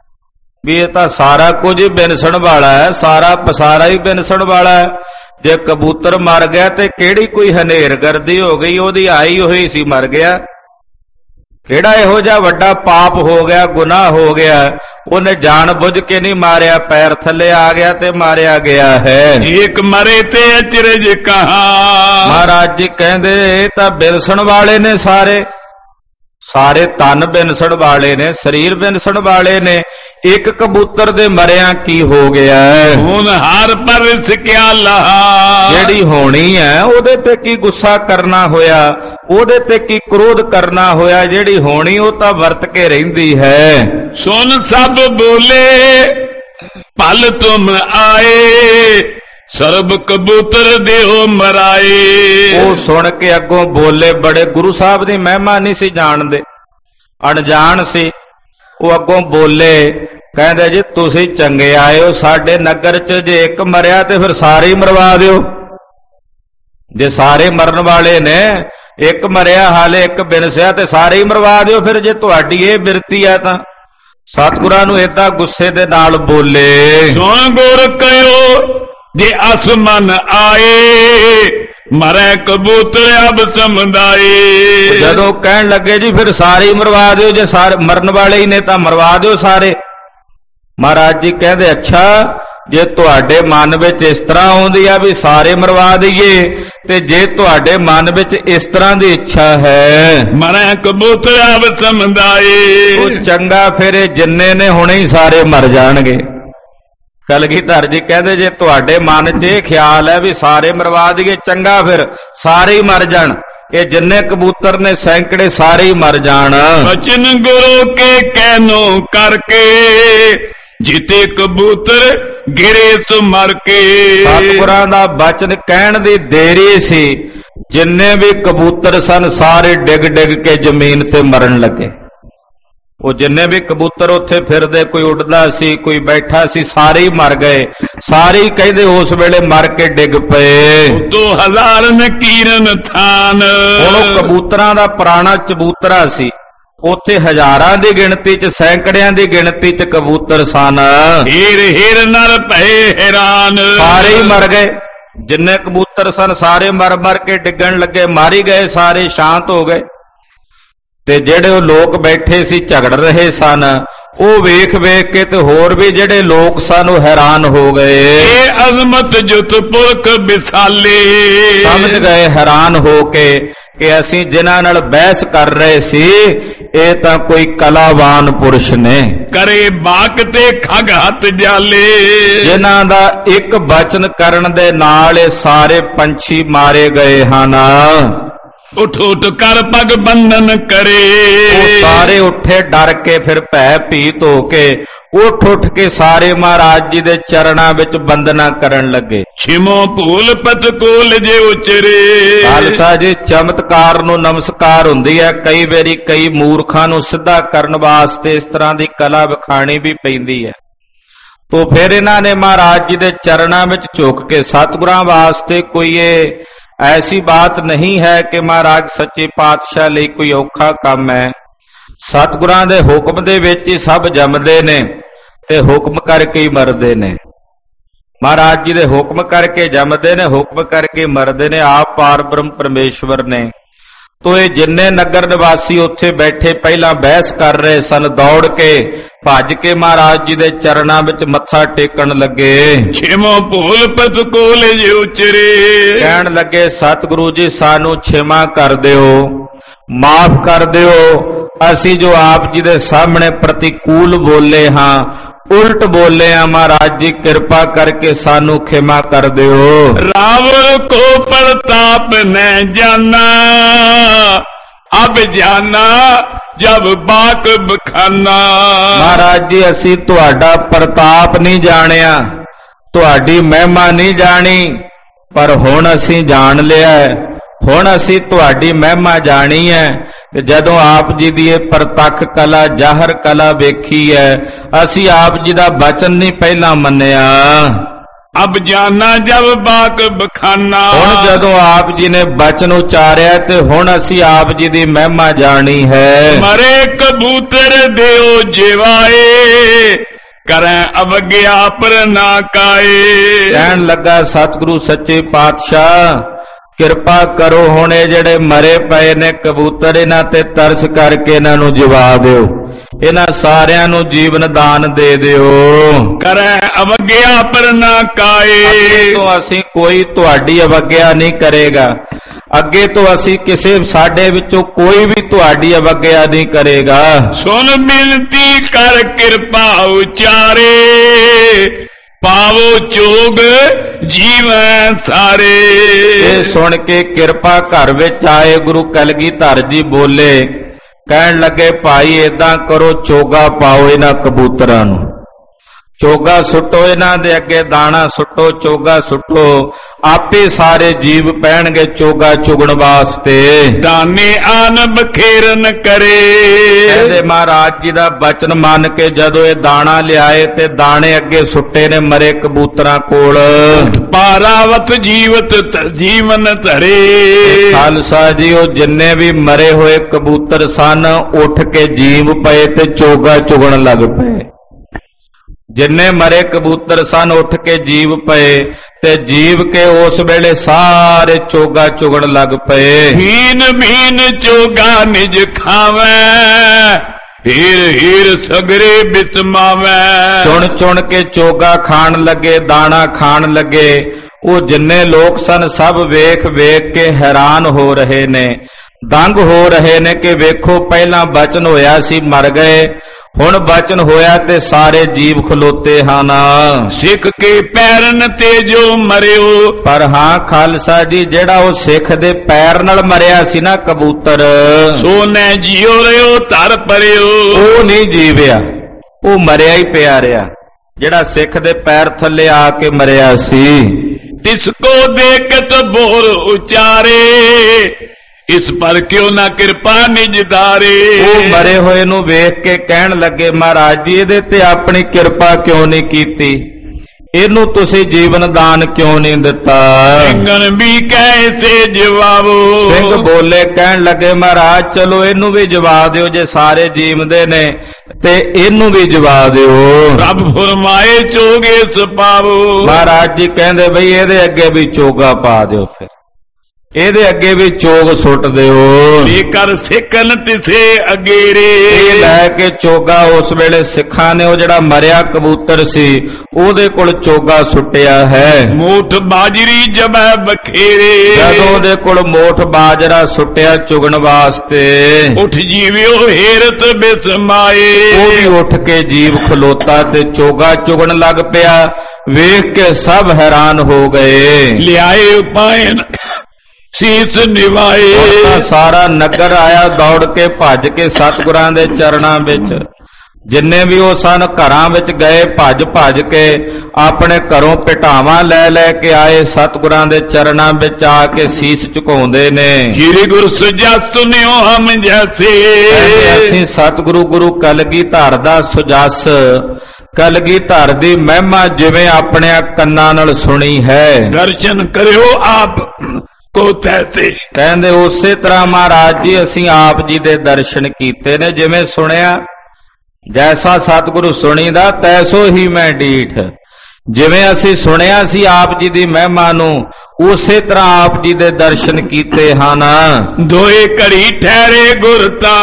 S1: ਵੀ ਇਹ ਤਾਂ ਸਾਰਾ ਕੁਝ ਹੀ ਬਿਨਸਣ ਵਾਲਾ ਹੈ, ਸਾਰਾ ਪਸਾਰਾ ਹੀ ਬਿਨਸਣ ਵਾਲਾ ਹੈ। ਜੇ ਕਬੂਤਰ ਮਰ ਗਿਆ ਤੇ ਕਿਹੜੀ ਕੋਈ ਹਨੇਰਗਰਦੀ ਹੋ ਗਈ, ਉਹਦੀ ਆਈ ਹੋਈ ਸੀ, ਮਰ ਗਿਆ। ਕਿਹੜਾ ਇਹੋ ਜਿਹਾ ਵੱਡਾ ਪਾਪ ਹੋ ਗਿਆ, ਗੁਨਾਹ ਹੋ ਗਿਆ? ਉਹਨੇ ਜਾਣ ਬੁੱਝ ਕੇ ਨਹੀਂ ਮਾਰਿਆ, ਪੈਰ ਥੱਲੇ ਆ ਗਿਆ ਤੇ ਮਾਰਿਆ ਗਿਆ ਹੈ।
S2: ਇੱਕ ਮਰੇ ਤੇ ਅਚਰਜ ਕਹਾ।
S1: ਮਹਾਰਾਜ ਜੀ ਕਹਿੰਦੇ, ਇਹ ਤਾਂ ਬਿਨਸਣ ਵਾਲੇ ਨੇ, ਸਾਰੇ ਤਨ ਬਿਨਸਣ ਵਾਲੇ ਨੇ, ਸਰੀਰ ਬਿਨਸਣ ਵਾਲੇ ਨੇ। ਇੱਕ ਕਬੂਤਰ ਦੇ ਮਰਿਆਂ ਕੀ ਹੋ ਗਿਆ?
S2: ਹੁਣ ਹਰ ਪਰਸ ਕਿਆ ਲਹਾ। ਜਿਹੜੀ
S1: ਹੋਣੀ ਹੈ ਉਹਦੇ ਤੇ ਕੀ ਗੁੱਸਾ ਕਰਨਾ ਹੋਇਆ, ਉਹਦੇ ਤੇ ਕੀ ਕ੍ਰੋਧ ਕਰਨਾ ਹੋਇਆ? ਜਿਹੜੀ ਹੋਣੀ ਉਹ ਤਾਂ ਵਰਤ ਕੇ ਰਹਿੰਦੀ ਹੈ।
S2: ਸੁਨ ਸਭ ਬੋਲੇ ਪਲ ਤੁਮ ਆਏ ਸਰਬ ਕਬੂਤਰ ਦੇਹੋ ਮਰਾਏ।
S1: ਉਹ ਸੁਣ ਕੇ ਅੱਗੋਂ ਬੋਲੇ, ਬੜੇ ਗੁਰੂ ਸਾਹਿਬ ਦੀ ਮਹਿਮਾ ਨਹੀਂ ਸੀ ਜਾਣਦੇ, ਅਣਜਾਣ ਸੀ। ਉਹ ਅੱਗੋਂ ਬੋਲੇ, ਕਹਿੰਦੇ ਜੀ ਤੁਸੀਂ ਚੰਗੇ ਆਏ ਹੋ ਸਾਡੇ ਨਗਰ ਚ, ਜੇ ਇੱਕ ਮਰਿਆ ਤੇ ਫਿਰ ਸਾਰੇ ਹੀ ਮਰਵਾ ਦਿਓ। ਜੇ ਸਾਰੇ ਮਰਨ ਵਾਲੇ ਨੇ, ਇੱਕ ਮਰਿਆ ਹਾਲੇ ਇੱਕ ਬਿਨਸਿਆ ਤੇ ਸਾਰੇ ਹੀ ਮਰਵਾ ਦਿਓ। ਫਿਰ ਜੇ ਤੁਹਾਡੀ ਇਹ ਬਿਰਤੀ ਹੈ ਤਾਂ ਸਤਿਗੁਰਾਂ ਨੂੰ ਏਦਾਂ ਗੁੱਸੇ ਦੇ ਨਾਲ ਬੋਲੇ।
S2: ਸੁਣ ਗੁਰ ਕਹਿਓ ਜੇ ਅਸਮਨ ਆਏ ਮਰੇ ਕਬੂਤਰ ਅਬ ਸਮਦਾਏ।
S1: ਜਦੋਂ ਕਹਿਣ ਲੱਗੇ ਜੀ ਫਿਰ ਸਾਰੇ ਹੀ ਮਰਵਾ ਦਿਓ, ਜੇ ਸਾਰੇ ਮਰਨ ਵਾਲੇ ਹੀ ਨੇ ਤਾਂ ਮਰਵਾ ਦਿਓ ਸਾਰੇ। ਮਹਾਰਾਜ ਜੀ ਕਹਿੰਦੇ, ਅੱਛਾ ਜੇ ਤੁਹਾਡੇ ਮਨ ਵਿੱਚ ਇਸ ਤਰ੍ਹਾਂ ਆਉਂਦੀ ਆ ਵੀ ਸਾਰੇ ਮਰਵਾ ਦਈਏ, ਤੇ ਜੇ ਤੁਹਾਡੇ ਮਨ ਵਿੱਚ ਇਸ ਤਰ੍ਹਾਂ ਦੀ ਇੱਛਾ ਹੈ
S2: ਮਰੈ ਕਬੂਤਰ ਆਪ ਸਮਝਾਏ,
S1: ਉਹ ਚੰਗਾ ਫਿਰ ਇਹ ਜਿੰਨੇ ਨੇ ਹੁਣੇ ਹੀ ਸਾਰੇ ਮਰ ਜਾਣਗੇ। ਕਲਗੀਧਰ ਜੀ ਕਹਿੰਦੇ ਜੇ ਤੁਹਾਡੇ ਮਨ 'ਚ ਇਹ ਖਿਆਲ ਹੈ ਵੀ ਸਾਰੇ ਮਰਵਾ ਦਈਏ, ਚੰਗਾ ਫਿਰ ਸਾਰੇ ਹੀ ਮਰ ਜਾਣ, ਇਹ ਜਿੰਨੇ ਕਬੂਤਰ ਨੇ ਸੈਂਕੜੇ ਸਾਰੇ ਹੀ ਮਰ ਜਾਣ।
S2: ਬਚਨ ਗੁਰੂ ਕੇ ਕਹਿਨੋ ਕਰਕੇ, ਜਿਤੇ ਕਬੂਤਰ ਗਿਰੇ ਸੋ ਮਰ ਕੇ।
S1: ਸਤਿਗੁਰਾਂ ਦਾ ਬਚਨ ਕਹਿਣ ਦੀ ਦੇਰੀ ਸੀ, ਜਿੰਨੇ ਵੀ ਕਬੂਤਰ ਸਨ ਸਾਰੇ ਡਿੱਗ ਡਿੱਗ ਕੇ ਜ਼ਮੀਨ ਤੇ ਮਰਨ ਲੱਗੇ। ਉਹ ਜਿੰਨੇ ਵੀ ਕਬੂਤਰ ਉੱਥੇ ਫਿਰਦੇ, ਕੋਈ ਉੱਡਦਾ ਸੀ ਕੋਈ ਬੈਠਾ ਸੀ, ਸਾਰੇ ਹੀ ਮਰ ਗਏ। ਸਾਰੇ ਹੀ ਕਹਿੰਦੇ ਉਸ ਵੇਲੇ ਮਰ ਕੇ ਡਿੱਗ ਪਏ।
S2: ਉਤੋਂ ਹਜ਼ਾਰ ਨਕੀਰਨ ਥਾਨ,
S1: ਹੁਣ ਉਹ ਕਬੂਤਰਾਂ ਦਾ ਪੁਰਾਣਾ ਚਬੂਤਰਾ ਸੀ, ਉੱਥੇ ਹਜ਼ਾਰਾਂ ਦੀ ਗਿਣਤੀ 'ਚ ਸੈਂਕੜਿਆਂ ਦੀ ਗਿਣਤੀ 'ਚ ਕਬੂਤਰ ਸਨ।
S2: ਹੀਰ ਹੀਰ ਨਾਲ ਭਏ ਹੈਰਾਨ,
S1: ਸਾਰੇ ਹੀ ਮਰ ਗਏ। ਜਿੰਨੇ ਕਬੂਤਰ ਸਨ ਸਾਰੇ ਮਰ ਮਰ ਕੇ ਡਿੱਗਣ ਲੱਗੇ, ਮਰ ਹੀ ਗਏ, ਸਾਰੇ ਸ਼ਾਂਤ ਹੋ ਗਏ। ਤੇ ਜਿਹੜੇ ਉਹ ਲੋਕ ਬੈਠੇ ਸੀ ਝਗੜ ਰਹੇ ਸਨ, ਉਹ ਵੇਖ ਵੇਖ ਕੇ ਤੇ ਹੋਰ ਵੀ ਜਿਹੜੇ ਲੋਕ ਸਨ ਉਹ ਹੈਰਾਨ ਹੋ ਗਏ।
S2: ਇਹ ਅਜ਼ਮਤ ਜੁਤ ਪੁਰਖ ਵਿਸਾਲੇ,
S1: ਸਮਝ ਗਏ ਹੈਰਾਨ ਹੋ ਕੇ ਕਿ ਅਸੀਂ ਜਿਨ੍ਹਾਂ ਨਾਲ ਬਹਿਸ ਕਰ ਰਹੇ ਸੀ ਇਹ ਤਾਂ ਕੋਈ ਕਲਾਵਾਨ ਪੁਰਸ਼ ਨੇ।
S2: ਕਰੇ ਬਾਕ ਤੇ ਖਗ ਹੱਥ ਜਾਲੇ,
S1: ਜਿਨ੍ਹਾਂ ਦਾ ਇੱਕ ਬਚਨ ਕਰਨ ਦੇ ਨਾਲ ਇਹ ਸਾਰੇ ਪੰਛੀ ਮਾਰੇ ਗਏ ਹਨ।
S2: ਉਠ ਉਠ ਕਰ ਪਗ ਬੰਧਨ ਕਰੇ,
S1: ਉਹ ਸਾਰੇ ਉੱਠੇ ਡਰ ਕੇ, ਫਿਰ ਭੈ ਭੀਤ ਹੋ ਕੇ ਉੱਠ ਉੱਠ ਕੇ ਸਾਰੇ ਮਹਾਰਾਜ ਜੀ ਦੇ ਚਰਨਾਂ ਵਿੱਚ ਬੰਦਨਾ ਕਰਨ ਲੱਗੇ।
S2: ਛਿਮੋ ਭੂਲ ਪਤ ਕੋਲ ਜੇ ਉਚਰੇ,
S1: ਖਾਲਸਾ ਜੀ ਚਮਤਕਾਰ ਨੂੰ ਨਮਸਕਾਰ ਹੁੰਦੀ ਹੈ। ਕਈ ਵਾਰੀ ਕਈ ਮੂਰਖਾਂ ਨੂੰ ਸਿੱਧਾ ਕਰਨ ਵਾਸਤੇ ਇਸ ਤਰ੍ਹਾਂ ਦੀ ਕਲਾ ਵਿਖਾਣੀ ਵੀ ਪੈਂਦੀ ਹੈ। ਤੋ ਫਿਰ ਇਹਨਾਂ ਨੇ ਮਹਾਰਾਜ ਜੀ ਦੇ ਚਰਨਾਂ ਵਿੱਚ ਝੁਕ ਕੇ, ਸਤਿਗੁਰਾਂ ਵਾਸਤੇ ਕੋਈ ਇਹ ਐਸੀ ਬਾਤ ਨਹੀਂ ਹੈ ਕਿ ਮਹਾਰਾਜ ਸੱਚੇ ਪਾਤਸ਼ਾਹ ਲਈ ਕੋਈ ਔਖਾ ਕੰਮ ਹੈ। ਸਤਿਗੁਰਾਂ ਦੇ ਹੁਕਮ ਦੇ ਵਿੱਚ ਹੀ ਸਭ ਜੰਮਦੇ ਨੇ ਤੇ ਹੁਕਮ ਕਰਕੇ ਹੀ ਮਰਦੇ ਨੇ। ਮਹਾਰਾਜ ਜੀ ਦੇ ਹੁਕਮ ਕਰਕੇ ਜੰਮਦੇ ਨੇ, ਹੁਕਮ ਕਰਕੇ ਮਰਦੇ ਨੇ। ਆਪ ਪਾਰ ਬ੍ਰਹਮ ਪਰਮੇਸ਼ਵਰ ਨੇ। ਤੋ ਇਹ ਜਿੰਨੇ ਨਗਰ ਨਿਵਾਸੀ ਉੱਥੇ ਬੈਠੇ ਪਹਿਲਾਂ ਬਹਿਸ ਕਰ ਰਹੇ ਸਨ, ਦੌੜ ਕੇ ਭੱਜ ਕੇ ਮਹਾਰਾਜ ਜੀ ਦੇ ਚਰਨਾਂ ਵਿੱਚ ਮੱਥਾ ਟੇਕਣ ਲੱਗੇ।
S2: ਛਿਮੋ ਭੂਲ ਪਤ ਕੋਲ ਜੇ ਉਚਰੇ,
S1: ਕਹਿਣ ਲੱਗੇ ਸਤਿਗੁਰੂ ਜੀ ਸਾਨੂੰ ਛਿਮਾ ਕਰ ਦਿਓ, ਮਾਫ ਕਰ ਦਿਓ। ਅਸੀਂ ਜੋ ਆਪ ਜੀ ਦੇ ਸਾਹਮਣੇ ਪ੍ਰਤੀਕੂਲ ਬੋਲੇ ਹਾਂ, ਉਲਟ ਬੋਲੇ ਆ, ਮਹਾਰਾਜ ਜੀ ਕਿਰਪਾ ਕਰਕੇ ਸਾਨੂੰ ਖਿਮਾ ਕਰ ਦਿਓ।
S2: ਰਾਵਣ ਕੋ ਪ੍ਰਤਾਪ ਨ ਜਾਨਾ, ਅਬ ਜਾਨਾ ਜਬ ਬਾਕ ਬਖਾਨਾ।
S1: ਮਹਾਰਾਜ ਜੀ ਅਸੀਂ ਤੁਹਾਡਾ ਪ੍ਰਤਾਪ ਨਹੀਂ ਜਾਣਿਆ, ਤੁਹਾਡੀ ਮਹਿਮਾ ਨਹੀਂ ਜਾਣੀ, ਪਰ ਹੁਣ ਅਸੀਂ ਜਾਣ ਲਿਆ। ਹੁਣ ਅਸੀਂ ਤੁਹਾਡੀ ਮਹਿਮਾ ਜਾਣੀ ਹੈ। ਜਦੋਂ ਆਪ ਜੀ ਦੀ ਇਹ ਪ੍ਰਤੱਖ ਕਲਾ, ਜ਼ਾਹਰ ਕਲਾ ਵੇਖੀ ਹੈ, ਅਸੀਂ ਆਪ ਜੀ ਦਾ ਬਚਨ ਨਹੀਂ ਪਹਿਲਾਂ ਮੰਨਿਆ।
S2: ਅਬ ਜਾਨਾ ਜਬ ਬਾਕ ਬਖਾਨਾ,
S1: ਹੁਣ ਜਦੋਂ ਆਪ ਜੀ ਨੇ ਬਚਨ ਉਚਾਰਿਆ ਤੇ ਹੁਣ ਅਸੀਂ ਆਪ ਜੀ ਦੀ ਮਹਿਮਾ ਜਾਣੀ ਹੈ।
S2: ਮਰੇ ਕਬੂਤਰ ਦਿਓ ਜਿਵਾਏ, ਕਰੈ ਅਵਗਿਆ ਪਰ ਨਾ ਕਾਏ।
S1: ਕਹਿਣ ਲੱਗਾ ਸਤਿਗੁਰੂ ਸੱਚੇ ਪਾਤਸ਼ਾਹ ਕਿਰਪਾ ਕਰੋ, ਹੁਣ ਇਹ ਜਿਹੜੇ ਮਰੇ ਪਏ ਨੇ ਕਬੂਤਰ, ਇਹਨਾਂ ਤੇ ਤਰਸ ਕਰਕੇ ਇਹਨਾਂ ਨੂੰ ਜਿਵਾ ਦਿਓ, ਇਹਨਾਂ ਸਾਰਿਆਂ ਨੂੰ ਜੀਵਨ ਦਾਨ ਦੇ ਦਿਓ।
S2: ਕਰੈ ਅਵਗਿਆ ਪਰ ਨਾ ਕਾਏ,
S1: ਅੱਗੇ ਤੋਂ ਅਸੀਂ ਕੋਈ ਤੁਹਾਡੀ ਅਵਗਿਆ ਨਹੀਂ ਕਰੇਗਾ। ਅੱਗੇ ਤੋਂ ਅਸੀਂ ਕਿਸੇ ਸਾਡੇ ਵਿੱਚੋਂ ਕੋਈ ਵੀ ਤੁਹਾਡੀ ਅਵਗਿਆ ਨਹੀਂ ਕਰੇਗਾ।
S2: ਸੁਣ ਬਿਨਤੀ ਕਰ ਕਿਰਪਾ ਉਚਾਰੇ, ਪਾਵੋ ਚੋਗ ਜੀਵਨ ਸਾਰੇ।
S1: ਇਹ ਸੁਣ ਕੇ ਕਿਰਪਾ ਘਰ ਵਿੱਚ ਆਏ ਗੁਰੂ ਕਲਗੀਧਰ ਜੀ ਬੋਲੇ, ਕਹਿਣ ਲੱਗੇ ਭਾਈ ਏਦਾਂ ਕਰੋ, ਚੋਗਾ ਪਾਓ ਇਹਨਾਂ ਕਬੂਤਰਾਂ ਨੂੰ, ਚੋਗਾ ਸੁੱਟੋ ਇਹਨਾਂ ਦੇ ਅੱਗੇ, ਦਾਣਾ ਸੁੱਟੋ, ਚੋਗਾ ਸੁੱਟੋ, ਆਪੇ ਸਾਰੇ ਜੀਵ ਪੈਣਗੇ ਚੋਗਾ ਚੁਗਣ ਵਾਸਤੇ।
S2: ਦਾਨੇ ਆਨ ਬਖੇਰਨ ਕਰੇ,
S1: ਕਹਿੰਦੇ ਮਹਾਰਾਜ ਜੀ ਦਾ ਬਚਨ ਮੰਨ ਕੇ ਜਦੋਂ ਇਹ ਦਾਣਾ ਲਿਆਏ ਤੇ ਦਾਣੇ ਅੱਗੇ ਸੁੱਟੇ ਨੇ ਮਰੇ ਕਬੂਤਰਾਂ ਕੋਲ।
S2: ਪਾਰਾਵਤ ਜੀਵਤ ਜੀਵਨ ਧਰੇ,
S1: ਖਾਲਸਾ ਜੀ ਉਹ ਜਿੰਨੇ ਵੀ ਮਰੇ ਹੋਏ ਕਬੂਤਰ ਸਨ ਉੱਠ ਕੇ ਜੀਵ ਪਏ ਤੇ ਚੋਗਾ ਚੁਗਣ ਲੱਗ ਪਏ। ਜਿੰਨੇ ਮਰੇ ਕਬੂਤਰ ਸਨ ਉੱਠ ਕੇ ਜੀਵ ਪਏ ਤੇ ਜੀਵ ਕੇ ਉਸ ਵੇਲੇ ਸਾਰੇ ਚੋਗਾ ਚੁਗਣ ਲੱਗ ਪਏ।
S2: ਮੀਨ ਮੀਨ ਚੋਗਾ ਨਿਜ ਖਾਵੈ, ਹੀਰ ਹੀਰ ਸਗਰੇ ਬਿਸਮਾਵੈ।
S1: ਚੁਣ ਚੁਣ ਕੇ ਚੋਗਾ ਖਾਣ ਲੱਗੇ, ਦਾਣਾ ਖਾਣ ਲੱਗੇ। ਉਹ ਜਿੰਨੇ ਲੋਕ ਸਨ ਸਭ ਵੇਖ ਵੇਖ ਕੇ ਹੈਰਾਨ ਹੋ ਰਹੇ ਨੇ, ਦੰਗ ਹੋ ਰਹੇ ਨੇ ਕਿ ਵੇਖੋ ਪਹਿਲਾਂ ਬਚਨ ਹੋਇਆ ਸੀ ਮਰ ਗਏ, ਹੁਣ ਬਚਨ ਹੋਇਆ ਤੇ ਸਾਰੇ ਜੀਵ ਖਲੋਤੇ ਹਨ।
S2: ਸਿੱਖ ਕੇ ਪੈਰਨ ਤੇ ਜੋ ਮਰਿਓ।
S1: ਪਰ ਹਾਂ ਖਾਲਸਾ ਜੀ, ਜਿਹੜਾ ਉਹ ਸਿੱਖ ਦੇ ਪੈਰ ਨਾਲ ਮਰਿਆ ਸੀ ਨਾ ਕਬੂਤਰ,
S2: ਸੋਨੇ ਜਿਉ ਰਿਓ ਧਰ ਪਰਿਓ।
S1: ਉਹ ਨਹੀਂ ਜੀਵਿਆ, ਉਹ ਮਰਿਆ ਹੀ ਪਿਆ ਰਿਹਾ, ਜਿਹੜਾ ਸਿੱਖ ਦੇ ਪੈਰ ਥੱਲੇ ਆ ਕੇ ਮਰਿਆ ਸੀ।
S2: ਤਿਸ ਕੋ ਦੇਖਤ ਬੋਰ ਉਚਾਰੇ, ਇਸ ਪਰ ਕਿਉਂ ਨਾ ਕਿਰਪਾ ਨਿਜਦਾਰੇ।
S1: ਉਹ ਮਰੇ ਹੋਏ ਨੂੰ ਵੇਖ ਕੇ ਕਹਿਣ ਲੱਗੇ, ਮਹਾਰਾਜ ਜੀ ਇਹਦੇ ਤੇ ਆਪਣੀ ਕਿਰਪਾ ਕਿਉਂ ਨਹੀਂ ਕੀਤੀ, ਇਹਨੂੰ ਤੁਸੀਂ ਜੀਵਨ ਦਾਨ ਕਿਉਂ ਨਹੀਂ ਦਿੱਤਾ।
S2: ਸਿੰਘਨ ਵੀ ਕੈਸੇ ਜਵਾਬੋ।
S1: ਸਿੰਘ ਬੋਲੇ, ਕਹਿਣ ਲੱਗੇ ਮਹਾਰਾਜ ਚਲੋ ਇਹਨੂੰ ਵੀ ਜਵਾਬ ਦਿਓ, ਜੇ ਸਾਰੇ ਜੀਵਦੇ ਨੇ ਤੇ ਇਹਨੂੰ ਵੀ ਜਵਾਬ ਦਿਓ।
S2: ਰੱਬ ਫਰਮਾਏ ਚੋਗੇ ਸਪਾਵੋ।
S1: ਮਹਾਰਾਜ ਜੀ ਕਹਿੰਦੇ ਬਈ ਇਹਦੇ ਅੱਗੇ ਵੀ ਚੋਗਾ ਪਾ ਦਿਓ, ਫਿਰ ਇਹਦੇ ਅੱਗੇ ਵੀ ਚੋਗ ਸੁੱਟ ਦਿਓ।
S2: ਕਰ ਸਿੱਖਨ ਤਿਸੇ ਅਗੇਰੇ।
S1: ਇਹ ਲੈ ਕੇ ਚੋਗਾ ਉਸ ਵੇਲੇ ਸਿੱਖਾਂ ਨੇ ਉਹ ਜਿਹੜਾ ਮਰਿਆ ਕਬੂਤਰ ਸੀ ਉਹਦੇ ਕੋਲ ਚੋਗਾ ਸੁੱਟਿਆ ਹੈ।
S2: ਮੋਠ ਬਾਜਰੀ ਜਬੈ ਬਖੇਰੇ।
S1: ਜਦੋਂ ਉਹਦੇ ਕੋਲ ਮੋਠ ਬਾਜਰਾ ਸੁੱਟਿਆ ਚੁਗਣ ਵਾਸਤੇ,
S2: ਉੱਠ ਜੀਵਿਓ ਹੇਰਤ ਬਿਸਮਾਏ।
S1: ਉਹ ਵੀ ਉੱਠ ਕੇ ਜੀਵ ਖਲੋਤਾ ਤੇ ਚੋਗਾ ਚੁਗਣ ਲੱਗ ਪਿਆ। ਵੇਖ ਕੇ ਸਭ ਹੈਰਾਨ ਹੋ ਗਏ।
S2: ਲਿਆਏ ਉਪਾਇਨ ਸੀਸ ਨਿਵਾਏ।
S1: ਸਾਰਾ ਨਗਰ ਆਇਆ ਦੌੜ ਕੇ ਭੱਜ ਕੇ ਸਤਿਗੁਰਾਂ ਦੇ ਚਰਨਾਂ ਵਿੱਚ। ਜਿੰਨੇ ਵੀ ਉਹ ਸਨ ਘਰਾਂ ਵਿੱਚ ਗਏ ਭੱਜ ਭੱਜ ਕੇ, ਆਪਣੇ ਘਰੋਂ ਪਿਟਾਵਾਂ ਲੈ ਲੈ ਕੇ ਆਏ, ਸਤਿਗੁਰਾਂ ਦੇ ਚਰਨਾਂ ਵਿੱਚ ਆ ਕੇ ਸੀਸ ਝੁਕਾਉਂਦੇ ਨੇ।
S2: ਸ੍ਰੀ ਗੁਰੂ ਸੁਜਸ ਸੁਨਿਓ ਹਮ ਜੈਸੇ।
S1: ਅਸੀਂ ਸਤਿਗੁਰੂ ਗੁਰੂ ਕਲਗੀਧਰ ਦਾ ਸੁਜਸ, ਕਲਗੀਧਰ ਦੀ ਮਹਿਮਾ ਜਿਵੇਂ ਆਪਣੇ ਕੰਨਾਂ ਨਾਲ ਸੁਣੀ ਹੈ।
S2: ਦਰਸ਼ਨ ਕਰਿਓ ਆਪ ਕੋ ਤੈਸੇ।
S1: ਕਹਿੰਦੇ ਉਸੇ ਤਰ੍ਹਾਂ ਮਹਾਰਾਜ ਜੀ ਅਸੀਂ ਆਪ ਜੀ ਦੇ ਦਰਸ਼ਨ ਕੀਤੇ ਨੇ, ਜਿਵੇਂ ਸੁਣਿਆ ਜੈਸਾ ਸਤਿਗੁਰੂ ਸੁਣੀਦਾ ਤੈਸੋ ਹੀ ਮੈਂ ਡੀਠ। ਜਿਵੇਂ ਅਸੀਂ ਸੁਣਿਆ ਸੀ ਆਪ ਜੀ ਦੀ ਮਹਿਮਾ ਨੂੰ, ਉਸੇ ਤਰ੍ਹਾਂ ਆਪ ਜੀ ਦੇ ਦਰਸ਼ਨ ਕੀਤੇ ਹਨ।
S2: ਦੋਏ ਘੜੀ ਠਹਿਰੇ ਗੁਰਤਾ।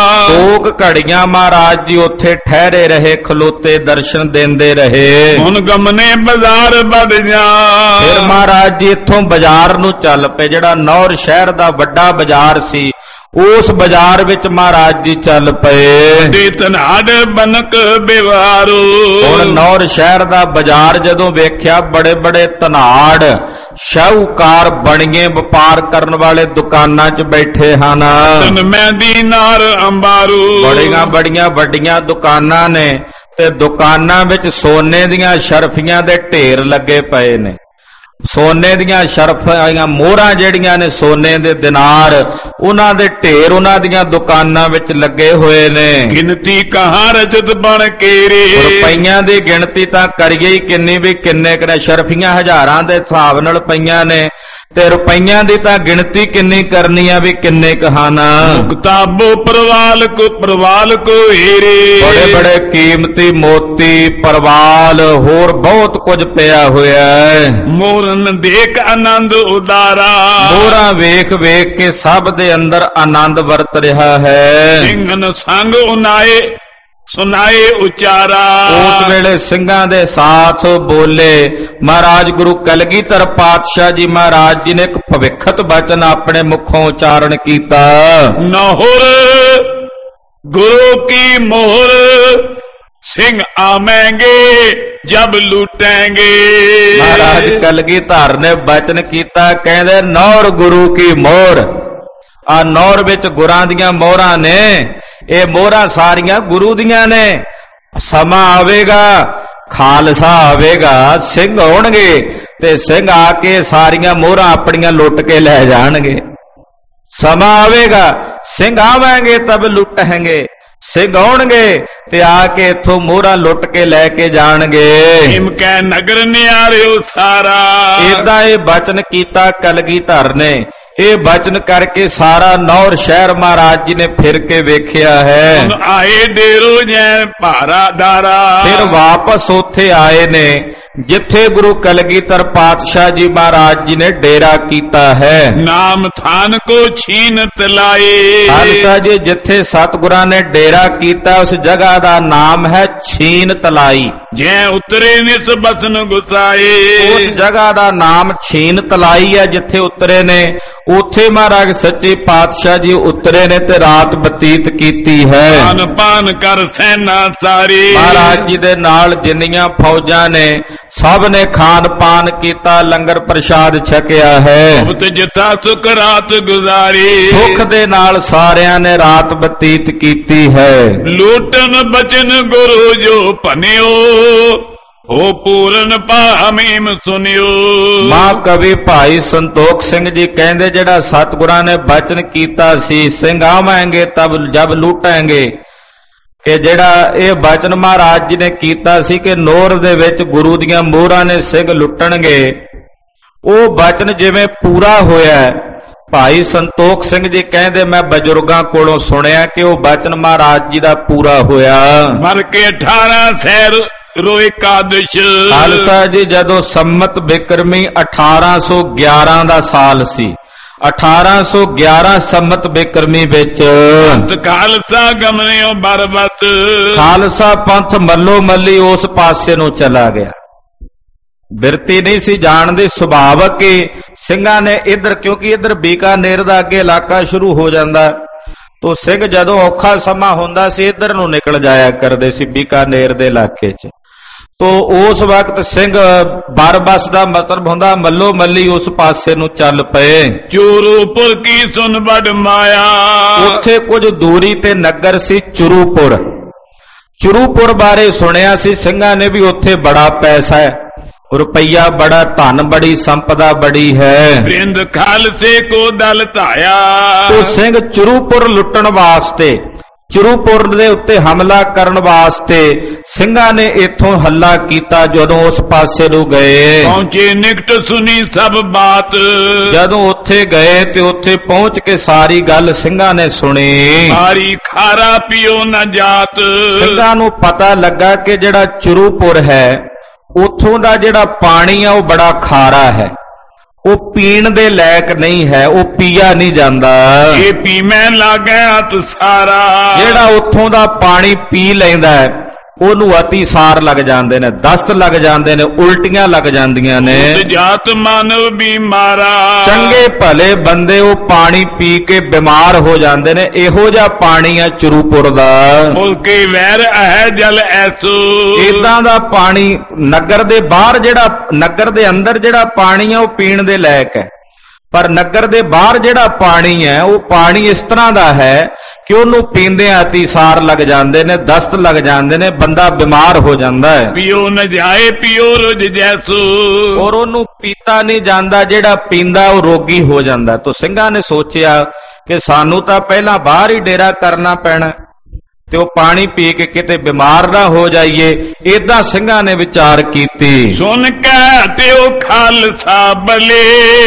S1: 2 ਘੜੀਆਂ ਮਹਾਰਾਜ ਜੀ ਉੱਥੇ ਠਹਿਰੇ ਰਹੇ, ਖਲੋਤੇ ਦਰਸ਼ਨ ਦਿੰਦੇ ਰਹੇ।
S2: ਹੁਣ ਗਮਨੇ ਬਾਜ਼ਾਰ ਵੱਧ ਜਾ।
S1: ਫਿਰ ਮਹਾਰਾਜ ਜੀ ਇੱਥੋਂ ਬਾਜ਼ਾਰ ਨੂੰ ਚੱਲ ਪਏ, ਜਿਹੜਾ ਨੌਰ ਸ਼ਹਿਰ ਦਾ ਵੱਡਾ ਬਾਜ਼ਾਰ ਸੀ ਉਸ ਬਾਜ਼ਾਰ ਵਿੱਚ ਮਹਾਰਾਜ ਜੀ ਚੱਲ ਪਏ।
S2: ਦੇ ਤਨਾੜ ਬਨਕ ਬਿਵਾਰੋ।
S1: ਹੁਣ ਨੌਰ ਸ਼ਹਿਰ ਦਾ ਬਾਜ਼ਾਰ ਜਦੋਂ ਵੇਖਿਆ, ਬੜੇ ਬੜੇ ਧਨਾੜ ਸ਼ਾਹੂਕਾਰ ਬਣੀਏ ਵਪਾਰ ਕਰਨ ਵਾਲੇ ਦੁਕਾਨਾਂ 'ਚ ਬੈਠੇ ਹਨ।
S2: ਤਨ ਮੈਂ ਦੀਨਾਰ ਅੰਬਾਰੂ।
S1: ਬੜੀਆਂ ਬੜੀਆਂ ਵੱਡੀਆਂ ਦੁਕਾਨਾਂ ਨੇ ਤੇ ਦੁਕਾਨਾਂ ਵਿੱਚ ਸੋਨੇ ਦੀਆਂ ਸ਼ਰਫੀਆਂ ਦੇ ਢੇਰ ਲੱਗੇ ਪਏ ਨੇ। ਸੋਨੇ ਦੀਆਂ ਸ਼ਰਫਾਂ ਮੋਹਰਾਂ ਜਿਹੜੀਆਂ ਨੇ ਸੋਨੇ ਦੇ ਦਿਨਾਰ, ਉਹਨਾਂ ਦੇ ਢੇਰ ਉਹਨਾਂ ਦੀਆਂ ਦੁਕਾਨਾਂ ਵਿੱਚ ਲੱਗੇ ਹੋਏ ਨੇ।
S2: ਗਿਣਤੀ ਕਹਾਂ ਰਜਤ ਬਣ ਕੇਰੇ।
S1: ਰੁਪਈਆਂ ਦੀ ਗਿਣਤੀ ਤਾਂ ਕਰੀਏ ਹੀ ਕਿੰਨੀ, ਵੀ ਕਿੰਨੇ ਕੁ ਨੇ। ਸ਼ਰਫੀਆਂ ਹਜ਼ਾਰਾਂ ਦੇ ਹਿਸਾਬ ਨਾਲ ਪਈਆਂ ਨੇ ਤੇ ਰੁਪਈਆਂ ਦੀ ਤਾਂ ਗਿਣਤੀ ਕਿੰਨੀ ਕਰਨੀ ਆ ਵੀ ਕਿੰਨੇ ਕੁ ਹਨ।
S2: ਮੁਕਤਾਬੋ ਪ੍ਰਵਾਲ ਕੋ ਹੀਰੇ।
S1: ਬੜੇ ਬੜੇ ਕੀਮਤੀ ਮੋਤੀ, ਪਰਵਾਲ, ਹੋਰ ਬਹੁਤ ਕੁਝ ਪਿਆ ਹੋਇਆ ਹੈ।
S2: ਮੋਰਨ ਦੇਖ ਆਨੰਦ ਉਦਾਰਾ।
S1: ਮੋਹਰਾਂ ਵੇਖ ਵੇਖ ਕੇ ਸਭ ਦੇ ਅੰਦਰ ਆਨੰਦ ਵਰਤ ਰਿਹਾ ਹੈ।
S2: ਸਿੰਘਨ ਸੰਗ ਉਨਾਏ ਸੁਨਾਏ ਉਚਾਰਾ।
S1: ਉਸ ਵੇਲੇ ਸਿੰਘਾਂ ਦੇ ਸਾਥ ਬੋਲੇ ਮਹਾਰਾਜ ਗੁਰੂ ਕਲਗੀਧਰ ਪਾਤਸ਼ਾਹ ਜੀ ਮਹਾਰਾਜ ਜੀ ਨੇ ਇੱਕ ਭਵਿੱਖਤ ਬਚਨ ਆਪਣੇ ਮੁਖੋਂ ਉਚਾਰਨ ਕੀਤਾ।
S2: ਨਹੁਰ ਗੁਰੂ ਕੀ ਮੋਹਰ, ਸਿੰਘ ਆਵੇਂਗੇ ਜਬ ਲੁਟੇਂਗੇ।
S1: ਮਹਾਰਾਜ ਕਲਗੀਧਰ ਨੇ ਬਚਨ ਕੀਤਾ, ਕਹਿੰਦੇ ਨੌਰ ਗੁਰੂ ਕੀ ਮੋਹਰ। ਆ ਨੌਰ ਵਿੱਚ ਗੁਰਾਂ ਦੀਆਂ ਮੋਹਰਾਂ ਨੇ, ਇਹ ਮੋਹਰਾਂ ਸਾਰੀਆਂ ਗੁਰੂ ਦੀਆਂ ਨੇ। ਸਮਾਂ ਆਵੇਗਾ, ਖਾਲਸਾ ਆਵੇਗਾ, ਸਿੰਘ ਹੋਣਗੇ ਤੇ ਸਿੰਘ ਆ ਕੇ ਸਾਰੀਆਂ ਮੋਹਰਾਂ ਆਪਣੀਆਂ ਲੁੱਟ ਕੇ ਲੈ ਜਾਣਗੇ। ਸਮਾਂ ਆਵੇਗਾ, ਸਿੰਘ ਆਵਾਂਗੇ ਤਬ ਲੁੱਟਾਂਗੇ। ਸਿੰਘ ਆਉਣਗੇ ਤੇ ਆ ਕੇ ਇੱਥੋਂ ਮੋਹਰਾਂ ਲੁੱਟ ਕੇ ਲੈ ਕੇ ਜਾਣਗੇ।
S2: ਹਿਮਕੈ ਨਗਰ ਨਿਆਰਿਓ ਸਾਰਾ।
S1: ਏਦਾਂ ਇਹ ਬਚਨ ਕੀਤਾ ਕਲਗੀਧਰ ਨੇ। ਇਹ ਬਚਨ ਕਰਕੇ ਸਾਰਾ ਨੌਰ ਸ਼ਹਿਰ ਮਹਾਰਾਜ ਜੀ ਨੇ ਫਿਰ ਕੇ ਵੇਖਿਆ ਹੈ।
S2: ਆਏ ਡੇਰੋ ਜੈਨ ਭਾਰਾ ਦਾਰਾ।
S1: ਫਿਰ ਵਾਪਸ ਉੱਥੇ ਆਏ ਨੇ ਜਿੱਥੇ ਗੁਰੂ ਕਲਗੀਧਰ ਪਾਤਸ਼ਾਹ ਜੀ ਮਹਾਰਾਜ ਜੀ ਨੇ ਡੇਰਾ ਕੀਤਾ ਹੈ।
S2: ਨਾਮ ਥਾਨ ਕੋ ਛੀਨ ਤਲਾਏ।
S1: ਖਾਲਸਾ ਜੀ ਜਿੱਥੇ ਸਤਿਗੁਰਾਂ ਨੇ ਡੇਰਾ ਕੀਤਾ ਉਸ ਜਗ੍ਹਾ ਦਾ ਨਾਮ ਹੈ ਛੀਨ ਤਲਾਈ।
S2: ਜੈ ਉਤਰੇ ਨਿਸ ਬਸਨ ਗੁਸਾਏ।
S1: ਉਸ ਜਗ੍ਹਾ ਦਾ ਨਾਮ ਛੀਨ ਤਲਾਈ ਹੈ ਜਿੱਥੇ ਉਤਰੇ ਨੇ। ਉੱਥੇ ਮਹਾਰਾਜ ਸੱਚੇ ਪਾਤਸ਼ਾਹ ਜੀ ਉਤਰੇ ਨੇ ਤੇ ਰਾਤ ਬਤੀਤ ਕੀਤੀ ਹੈ।
S2: ਖਾਨ ਪਾਨ ਕਰ ਸੈਨਾ ਸਾਰੀ।
S1: ਮਹਾਰਾਜ ਜੀ ਦੇ ਨਾਲ ਜਿੰਨੀਆਂ ਫੌਜਾਂ ਨੇ ਸਭ ਨੇ ਖਾਨ ਪਾਨ ਕੀਤਾ, ਲੰਗਰ ਪ੍ਰਸ਼ਾਦ ਛਕਿਆ ਹੈ।
S2: ਬਹੁਤ ਜਿੱਥਾ ਸੁਖ ਰਾਤ ਗੁਜ਼ਾਰੀ।
S1: ਸੁਖ ਦੇ ਨਾਲ ਸਾਰਿਆਂ ਨੇ ਰਾਤ ਬਤੀਤ ਕੀਤੀ ਹੈ।
S2: ਲੂਟਨ ਬਚਨ ਗੁਰੂ ਜੋ ਭਨਿਓ ਹੋ ਪੂਰਨ ਭਾਮੀਮ ਸੁਨਿਓ।
S1: ਮਾਂ ਕਵੀ ਭਾਈ ਸੰਤੋਖ ਸਿੰਘ ਜੀ ਕਹਿੰਦੇ ਜਿਹੜਾ ਸਤਿਗੁਰਾਂ ਨੇ ਬਚਨ ਕੀਤਾ ਸੀ ਸਿੰਘ ਆਵਾਂਗੇ ਤਬ ਜਬ ਲੂਟਾਂਗੇ, ਕਿ ਜਿਹੜਾ ਇਹ ਬਚਨ ਮਹਾਰਾਜ ਜੀ ਨੇ ਕੀਤਾ ਸੀ ਕਿ ਨੋਰ ਦੇ ਵਿੱਚ ਗੁਰੂ ਦੀਆਂ ਮੋਹਰਾਂ ਨੇ ਸਿੰਘ ਲੁੱਟਣਗੇ, ਉਹ ਬਚਨ ਜਿਵੇਂ ਪੂਰਾ ਹੋਇਆ। ਭਾਈ ਸੰਤੋਖ ਸਿੰਘ ਜੀ ਕਹਿੰਦੇ ਮੈਂ ਬਜ਼ੁਰਗਾਂ ਕੋਲੋਂ ਸੁਣਿਆ ਕਿ ਉਹ ਬਚਨ ਮਹਾਰਾਜ ਜੀ ਦਾ ਪੂਰਾ ਹੋਇਆ।
S2: ਮਰ ਕੇ 18 ਸਹਿਰ ਰੋਏ ਕਾਦਸ਼।
S1: ਖਾਲਸਾ ਜੀ ਜਦੋਂ ਸੰਮਤ ਬਿਕਰਮੀ 1811 ਦਾ ਸਾਲ ਸੀ, 1811 ਸੰਮਤ ਬਿਕਰਮੀ ਵਿੱਚ
S2: ਖਾਲਸਾ ਗਮਨਿਓ ਬਰਬਤ।
S1: ਖਾਲਸਾ ਪੰਥ ਮੱਲੋ ਮੱਲੀ ਉਸ ਪਾਸੇ ਨੂੰ ਚਲਾ ਗਿਆ। ਬਿਰਤੀ ਨਹੀਂ ਸੀ ਜਾਣਦੇ, ਸੁਭਾਵਕ ਹੀ ਸਿੰਘਾਂ ਨੇ ਇੱਧਰ, ਕਿਉਂਕਿ ਇੱਧਰ ਬੀਕਾਨੇਰ ਦਾ ਅੱਗੇ ਇਲਾਕਾ ਸ਼ੁਰੂ ਹੋ ਜਾਂਦਾ, ਤੋ ਸਿੰਘ ਜਦੋਂ ਔਖਾ ਸਮਾਂ ਹੁੰਦਾ ਸੀ ਇੱਧਰ ਨੂੰ ਨਿਕਲ ਜਾਇਆ ਕਰਦੇ ਸੀ ਬੀਕਾਨੇਰ ਦੇ ਇਲਾਕੇ 'ਚ। ਤੋ ਉਸ ਵਕਤ ਸਿੰਘ ਬਰਬਸ ਦਾ ਮਤਲਬ ਹੁੰਦਾ ਮੱਲੋ ਮੱਲੀ ਉਸ ਪਾਸੇ ਨੂੰ ਚੱਲ ਪਏ।
S2: ਚੂਰੂਪੁਰ ਕੀ ਸੁਨ ਬੜ ਮਾਇਆ।
S1: ਉੱਥੇ ਕੁਝ ਦੂਰੀ ਤੇ ਨਗਰ ਸੀ ਚੂਰੂਪੁਰ। ਚੂਰੂਪੁਰ ਬਾਰੇ ਸੁਣਿਆ ਸੀ ਸਿੰਘਾਂ ਨੇ ਵੀ ਉੱਥੇ ਬੜਾ ਪੈਸਾ ਹੈ, ਰੁਪਈਆ ਬੜਾ, ਧਨ ਬੜੀ, ਸੰਪਦਾ ਬੜੀ ਹੈ।
S2: ਬ੍ਰਿੰਦ ਖਾਲਸੇ ਕੋ ਦਲ ਧਾਇਆ।
S1: ਤੋ ਸਿੰਘ ਚੂਰੂਪੁਰ ਲੁੱਟਣ ਵਾਸਤੇ, ਚੂਰੂਪੁਰ ਦੇ ਉੱਤੇ ਹਮਲਾ ਕਰਨ ਵਾਸਤੇ ਸਿੰਘਾਂ ਨੇ ਇੱਥੋਂ ਹੱਲਾ ਕੀਤਾ। ਜਦੋਂ ਉਸ ਪਾਸੇ ਨੂੰ ਗਏ
S2: ਪਹੁੰਚੇ ਨਿਕਟ ਸੁਣੀ ਸਭ ਬਾਤ।
S1: ਜਦੋਂ ਉੱਥੇ ਗਏ ਤੇ ਉੱਥੇ ਪਹੁੰਚ ਕੇ ਸਾਰੀ ਗੱਲ ਸਿੰਘਾਂ ਨੇ ਸੁਣੀ।
S2: ਸਾਰੀ ਖਾਰਾ ਪੀਓ ਨਾ ਜਾਤ।
S1: ਸਿੰਘਾਂ ਨੂੰ ਪਤਾ ਲੱਗਾ ਕਿ ਜਿਹੜਾ ਚੂਰੂਪੁਰ ਹੈ ਉੱਥੋਂ ਦਾ ਜਿਹੜਾ ਪਾਣੀ ਆ ਉਹ ਬੜਾ ਖਾਰਾ ਹੈ, ਉਹ ਪੀਣ ਦੇ ਲਾਇਕ ਨਹੀਂ ਹੈ, ਉਹ ਪੀਆ ਨਹੀਂ ਜਾਂਦਾ।
S2: ਇਹ ਪੀਵੇਂ ਲਾਗੇ ਹੱਥ ਸਾਰਾ। ਜਿਹੜਾ
S1: ਉੱਥੋਂ ਦਾ ਪਾਣੀ ਪੀ ਲੈਂਦਾ ਹੈ ਉਹਨੂੰ ਅਤੀਸਾਰ ਲੱਗ ਜਾਂਦੇ ਨੇ, ਦਸਤ ਲੱਗ ਜਾਂਦੇ ਨੇ, ਉਲਟੀਆਂ ਲੱਗ ਜਾਂਦੀਆਂ ਨੇ।
S2: ਜਾਤ ਮਾਨਵ ਬਿਮਾਰਾ। ਚੰਗੇ
S1: ਭਲੇ ਬੰਦੇ ਉਹ ਪਾਣੀ ਪੀ ਕੇ ਬਿਮਾਰ ਹੋ ਜਾਂਦੇ ਨੇ। ਇਹੋ ਜਿਹਾ ਪਾਣੀ ਆ ਚੂਰੂਪੁਰ ਦਾ।
S2: ਮੁਲਕੇ ਵੈਰ ਹੈ ਜਲ ਐਸੋ।
S1: ਇਦਾਂ ਦਾ ਪਾਣੀ ਨਗਰ ਦੇ ਬਾਹਰ, ਜਿਹੜਾ ਨਗਰ ਦੇ ਅੰਦਰ ਜਿਹੜਾ ਪਾਣੀ ਆ ਉਹ ਪੀਣ ਦੇ ਲਾਇਕ ਹੈ, ਪਰ ਨਗਰ ਦੇ ਬਾਹਰ ਜਿਹੜਾ ਪਾਣੀ ਹੈ ਉਹ ਪਾਣੀ ਇਸ ਤਰ੍ਹਾਂ ਦਾ ਹੈ ਕਿ ਉਹਨੂੰ ਪੀਂਦਿਆਂ ਅਤੀਸਾਰ ਲੱਗ ਜਾਂਦੇ ਨੇ, ਦਸਤ ਲੱਗ ਜਾਂਦੇ ਨੇ, ਬੰਦਾ ਬਿਮਾਰ ਹੋ ਜਾਂਦਾ ਹੈ।
S2: ਪੀਓ ਨ ਜਾਏ ਪੀਓ ਰੁਜ ਜੈਸੋ।
S1: ਔਰ ਉਹਨੂੰ ਪੀਤਾ ਨਹੀਂ ਜਾਂਦਾ, ਜਿਹੜਾ ਪੀਂਦਾ ਉਹ ਰੋਗੀ ਹੋ ਜਾਂਦਾ। ਤਾਂ ਸਿੰਘਾਂ ਨੇ ਸੋਚਿਆ ਕਿ ਸਾਨੂੰ ਤਾਂ ਪਹਿਲਾਂ ਬਾਹਰ ਹੀ ਡੇਰਾ ਕਰਨਾ ਪੈਣਾ ਤੇ ਉਹ ਪਾਣੀ ਪੀ ਕੇ ਕਿਤੇ ਬਿਮਾਰ ਨਾ ਹੋ ਜਾਈਏ। ਏਦਾਂ ਸਿੰਘਾਂ ਨੇ ਵਿਚਾਰ ਕੀਤੀ।
S2: ਸੁਣ ਕੇ ਤੇ ਉਹ ਖਾਲਸਾ ਬਲੇ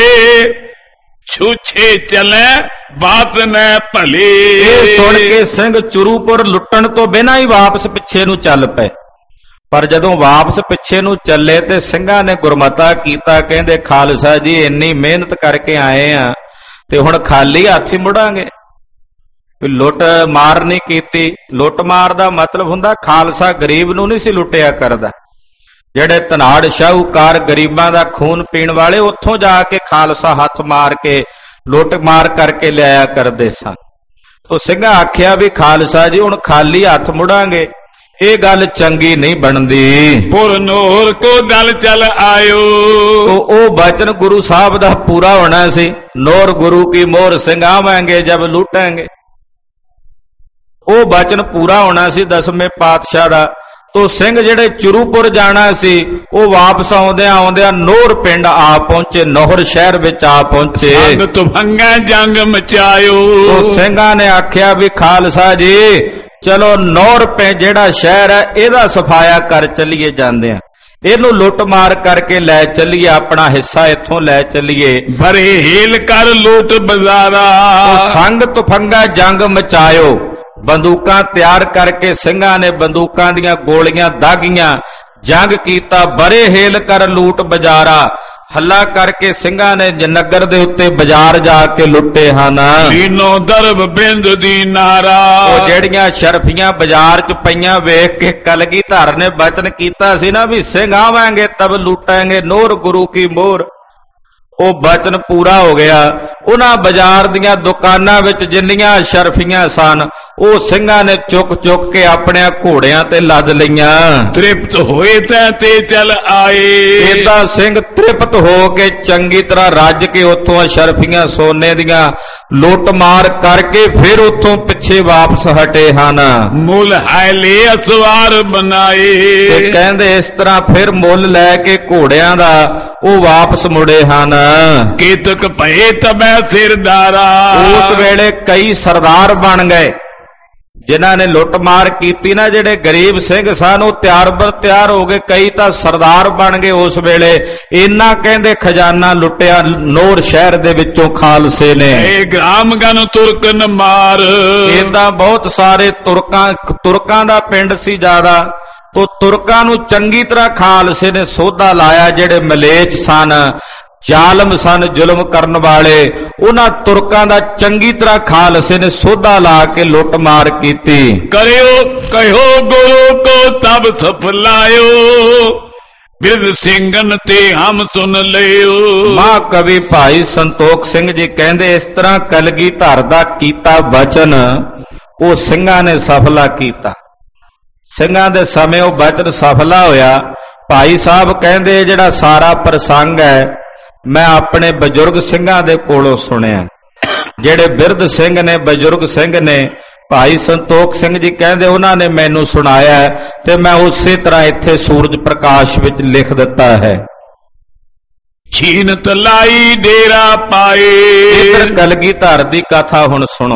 S2: ਛੂਛੇ ਚਲੇ ਬਾਤ ਨੇ ਭਲੇ।
S1: ਇਹ ਸੁਣ ਕੇ ਸਿੰਘ ਚੂਰੂਪੁਰ ਲੁੱਟਣ ਤੋਂ ਬਿਨਾਂ ਹੀ ਵਾਪਸ ਪਿੱਛੇ ਨੂੰ ਚੱਲ ਪਏ। ਪਰ ਜਦੋਂ ਵਾਪਸ ਪਿੱਛੇ ਨੂੰ ਚੱਲੇ ਤੇ ਸਿੰਘਾਂ ਨੇ ਗੁਰਮਤਾ ਕੀਤਾ, ਕਹਿੰਦੇ ਖਾਲਸਾ ਜੀ ਇੰਨੀ ਮਿਹਨਤ ਕਰਕੇ ਆਏ ਆ ਤੇ ਹੁਣ ਖਾਲੀ ਹੱਥ ਹੀ ਮੁੜਾਂਗੇ। ਲੁੱਟ ਮਾਰ ਨਹੀਂ ਕੀਤੀ। ਲੁੱਟ ਮਾਰ ਦਾ ਮਤਲਬ ਹੁੰਦਾ ਖਾਲਸਾ ਗਰੀਬ ਨੂੰ ਨਹੀਂ ਸੀ ਲੁੱਟਿਆ ਕਰਦਾ। ਜਿਹੜੇ ਧਨਾੜ ਸ਼ਾਹੂਕਾਰ ਗਰੀਬਾਂ ਦਾ ਖੂਨ ਪੀਣ ਵਾਲੇ ਉੱਥੋਂ ਜਾ ਕੇ ਖਾਲਸਾ ਹੱਥ ਮਾਰ ਕੇ ਲੁੱਟ ਮਾਰ ਕਰਕੇ ਲਿਆਇਆ ਕਰਦੇ ਸਨ। ਤੋ ਸਿੰਘਾਂ ਆਖਿਆ ਵੀ ਖਾਲਸਾ ਜੀ ਹੁਣ ਖਾਲੀ ਹੱਥ ਮੁੜਾਂਗੇ, ਇਹ ਗੱਲ ਚੰਗੀ ਨਹੀਂ ਬਣਦੀ।
S2: ਪੁਰ ਨੋਰ ਕੋ ਦਲ ਚਲ ਆਇਓ।
S1: ਤੋ ਉਹ ਬਚਨ ਗੁਰੂ ਸਾਹਿਬ ਦਾ ਪੂਰਾ ਹੋਣਾ ਸੀ। ਨੋਰ ਗੁਰੂ ਕੀ ਮੋਹਰ ਸਿੰਘ ਆਵਾਂਗੇ ਜਬ ਲੁੱਟਾਂਗੇ। ਉਹ ਬਚਨ ਪੂਰਾ ਹੋਣਾ ਸੀ 10ਵੇਂ ਪਾਤਸ਼ਾਹ ਦਾ। ਤੋ ਸਿੰਘ ਜਿਹੜੇ ਚੂਰੂਪੁਰ ਜਾਣਾ ਸੀ ਉਹ ਵਾਪਸ ਆਉਂਦਿਆਂ ਆਉਂਦਿਆਂ ਨੋਹਰ ਪਿੰਡ ਆ ਪਹੁੰਚੇ, ਨੋਹਰ ਸ਼ਹਿਰ ਵਿੱਚ ਆ ਪਹੁੰਚੇ।
S2: ਸੰਗ ਤੁਫੰਗਾ ਜੰਗ ਮਚਾਇਓ।
S1: ਤੋ ਸਿੰਘਾਂ ਨੇ ਆਖਿਆ ਵੀ ਖਾਲਸਾ ਜੀ ਚਲੋ ਨੋਹਰ ਪਿੰਡ ਜਿਹੜਾ ਸ਼ਹਿਰ ਹੈ ਇਹਦਾ ਸਫਾਇਆ ਕਰ ਚੱਲੀਏ ਜਾਂਦੇ ਆ, ਇਹਨੂੰ ਲੁੱਟ ਮਾਰ ਕਰਕੇ ਲੈ ਚੱਲੀਏ, ਆਪਣਾ ਹਿੱਸਾ ਇੱਥੋਂ ਲੈ ਚੱਲੀਏ।
S2: ਭਰੇ ਹੀਲ ਕਰ ਲੂਟ ਬਜ਼ਾਰਾ।
S1: ਸੰਗ ਤੁਫੰਗਾ ਜੰਗ ਮਚਾਇਓ। ਬੰਦੂਕਾਂ ਤਿਆਰ ਕਰਕੇ ਸਿੰਘਾਂ ਨੇ ਬੰਦੂਕਾਂ ਦੀਆਂ ਗੋਲੀਆਂ ਦਾਗੀਆਂ, ਜੰਗ ਕੀਤਾ ਬਰੇ ਹੇਲ ਕਰ ਲੂਟ ਬਜ਼ਾਰਾ। ਹੱਲਾ ਕਰਕੇ ਸਿੰਘਾਂ ਨੇ ਨਗਰ ਦੇ ਉੱਤੇ ਬਾਜ਼ਾਰ ਜਾ ਕੇ ਲੁੱਟੇ ਹਨ।
S2: ਦੀਨੋ ਦਰਬ ਬਿੰਦ ਦੀ ਨਾਰਾ।
S1: ਉਹ ਜਿਹੜੀਆਂ ਸ਼ਰਫੀਆਂ ਬਾਜ਼ਾਰ 'ਚ ਪਈਆਂ ਵੇਖ ਕੇ ਕਲਗੀਧਰ ਨੇ ਬਚਨ ਕੀਤਾ ਸੀ ਨਾ ਵੀ ਸਿੰਘ ਆਵਾਂਗੇ ਤਬ ਲੁੱਟਾਂਗੇ ਨੋਰ ਗੁਰੂ ਕੀ ਮੋਹਰ, ਉਹ ਬਚਨ ਪੂਰਾ ਹੋ ਗਿਆ। ਉਹਨਾਂ ਬਾਜ਼ਾਰ ਦੀਆਂ ਦੁਕਾਨਾਂ ਵਿੱਚ ਜਿੰਨੀਆਂ ਸ਼ਰਫੀਆਂ ਸਨ ਉਹ ਸਿੰਘਾਂ ਨੇ ਚੁੱਕ ਚੁੱਕ ਕੇ ਆਪਣੇ ਘੋੜਿਆਂ ਤੇ ਲੱਦ ਲਈਆਂ।
S2: ਤ੍ਰਿਪਤ ਹੋਏ ਤੇ ਚੱਲ ਆਏ।
S1: ਏਦਾਂ ਸਿੰਘ ਤ੍ਰਿਪਤ ਹੋ ਕੇ ਚੰਗੀ ਤਰ੍ਹਾਂ ਰੱਜ ਕੇ ਉੱਥੋਂ ਸ਼ਰਫੀਆਂ ਸੋਨੇ ਦੀਆਂ ਲੁੱਟ ਮਾਰ ਕਰਕੇ ਫਿਰ ਉੱਥੋਂ ਪਿੱਛੇ ਵਾਪਸ ਹਟੇ ਹਨ।
S2: ਮੁੱਲ ਹਾਲੇ ਅਸਵਾਰ ਬਣਾਏ।
S1: ਤੇ ਕਹਿੰਦੇ ਇਸ ਤਰ੍ਹਾਂ ਫਿਰ ਮੁੱਲ ਲੈ ਕੇ ਘੋੜਿਆਂ ਦਾ ਉਹ ਵਾਪਸ ਮੁੜੇ ਹਨ।
S2: ਕੀਤਕ ਭਏ ਤਬੈ ਸਿਰਦਾਰਾ।
S1: ਉਸ ਵੇਲੇ ਕਈ ਸਰਦਾਰ ਬਣ ਗਏ ਜਿਨ੍ਹਾਂ ਨੇ ਲੁੱਟ ਮਾਰ ਕੀਤੀ ਨਾ। ਜਿਹੜੇ ਗਰੀਬ ਸਿੰਘ ਸਨ ਉਹ ਤਿਆਰ ਬਰ ਤਿਆਰ ਹੋ ਗਏ, ਕਈ ਤਾਂ ਸਰਦਾਰ ਬਣ ਗਏ। ਉਸ ਵੇਲੇ ਇੰਨਾ ਕਹਿੰਦੇ ਖਜ਼ਾਨਾ ਲੁੱਟਿਆ ਨੌਰ ਸ਼ਹਿਰ ਦੇ ਵਿੱਚੋਂ ਖਾਲਸੇ ਨੇ।
S2: ਇਹ ਗ੍ਰਾਮਗਨ ਤੁਰਕਨ ਮਾਰ।
S1: ਏਦਾਂ ਬਹੁਤ ਸਾਰੇ ਤੁਰਕਾਂ ਦਾ ਪਿੰਡ ਸੀ ਜ਼ਿਆਦਾ, ਤੋ ਤੁਰਕਾਂ ਨੂੰ ਚੰਗੀ ਤਰ੍ਹਾਂ ਖਾਲਸੇ ਨੇ ਸੋਧਾ ਲਾਇਆ। ਜਿਹੜੇ ਮਲੇਛ ਸਨ, ਜ਼ਾਲਮ ਸਨ, ਜ਼ੁਲਮ ਕਰਨ ਵਾਲੇ, ਉਹਨਾਂ ਤੁਰਕਾਂ ਦਾ ਚੰਗੀ ਤਰ੍ਹਾਂ ਖਾਲਸੇ ਨੇ ਸੋਧਾ ਲਾ ਕੇ ਲੁੱਟ ਮਾਰ ਕੀਤੀ।
S2: ਕਰਿਓ ਕਹਿਓ ਗੁਰੂ ਕੋ ਤਬ ਸਫਲਾਇਓ, ਬਿਰਧ ਸਿੰਘਨ ਤੇ ਹਮ ਸੁਨ ਲਿਓ।
S1: ਮਹਾਕਵੀ ਭਾਈ ਸੰਤੋਖ ਸਿੰਘ ਜੀ ਕਹਿੰਦੇ ਇਸ ਤਰ੍ਹਾਂ ਕਲਗੀਧਰ ਦਾ ਕੀਤਾ ਬਚਨ ਉਹ ਸਿੰਘਾਂ ਨੇ ਸਫਲਾ ਕੀਤਾ। ਸਿੰਘਾਂ ਦੇ ਸਮੇਂ ਉਹ ਬਚਨ ਸਫਲਾ ਹੋਇਆ। ਭਾਈ ਸਾਹਿਬ ਕਹਿੰਦੇ ਜਿਹੜਾ ਸਾਰਾ ਪ੍ਰਸੰਗ ਹੈ ਮੈਂ ਆਪਣੇ ਬਜ਼ੁਰਗ ਸਿੰਘਾਂ ਦੇ ਕੋਲੋਂ ਸੁਣਿਆ। ਜਿਹੜੇ ਬਿਰਧ ਸਿੰਘ ਨੇ, ਬਜ਼ੁਰਗ ਸਿੰਘ ਨੇ, ਭਾਈ ਸੰਤੋਖ ਸਿੰਘ ਜੀ ਕਹਿੰਦੇ ਉਹਨਾਂ ਨੇ ਮੈਨੂੰ ਸੁਣਾਇਆ ਤੇ ਮੈਂ ਉਸੇ ਤਰ੍ਹਾਂ ਇੱਥੇ ਸੂਰਜ ਪ੍ਰਕਾਸ਼ ਵਿੱਚ ਲਿਖ ਦਿੱਤਾ ਹੈ।
S2: ਛੀਨ ਤਲਾਈ ਡੇਰਾ ਪਾਏ।
S1: ਇਧਰ ਕਲਗੀਧਰ ਦੀ ਕਥਾ ਹੁਣ ਸੁਣੋ।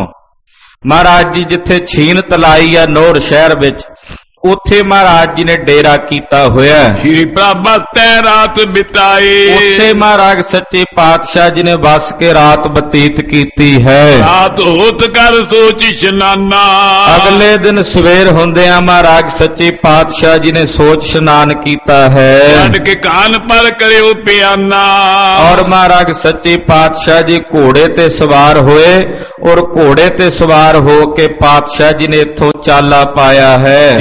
S1: ਮਹਾਰਾਜ ਜੀ ਜਿੱਥੇ ਛੀਨ ਤਲਾਈ ਆ ਨੌਰ ਸ਼ਹਿਰ ਵਿੱਚ, ਉੱਥੇ ਮਹਾਰਾਜ ਜੀ ਨੇ ਡੇਰਾ ਕੀਤਾ ਹੋਇਆ।
S2: ਸ਼੍ਰੀ ਪ੍ਰਭਾ ਤੈ ਰਾਤ ਬਿਤਾਏ।
S1: ਉੱਥੇ ਮਹਾਰਾਜ ਸੱਚੇ ਪਾਤਸ਼ਾਹ ਜੀ ਨੇ ਵਸ ਕੇ ਰਾਤ ਬਤੀਤ ਕੀਤੀ ਹੈ।
S2: ਰਾਤ ਹੋਤ ਕਰ ਸੋਚ ਇਸ਼ਨਾਨਾ।
S1: ਅਗਲੇ ਦਿਨ ਸਵੇਰ ਹੁੰਦਿਆਂ ਮਹਾਰਾਜ ਸੱਚੇ ਪਾਤਸ਼ਾਹ ਜੀ ਨੇ ਸੋਚ ਇਸ਼ਨਾਨ ਕੀਤਾ ਹੈ।
S2: ਛੱਡ ਕੇ ਕਾਨ ਪਰ ਕਰਿਓ ਪਿਆਨਾ।
S1: ਔਰ ਮਹਾਰਾਜ ਸੱਚੇ ਪਾਤਸ਼ਾਹ ਜੀ ਘੋੜੇ ਤੇ ਸਵਾਰ ਹੋਏ ਔਰ ਘੋੜੇ ਤੇ ਸਵਾਰ ਹੋ ਕੇ ਪਾਤਸ਼ਾਹ ਜੀ ਨੇ ਇੱਥੋਂ ਚਾਲਾ ਪਾਇਆ ਹੈ।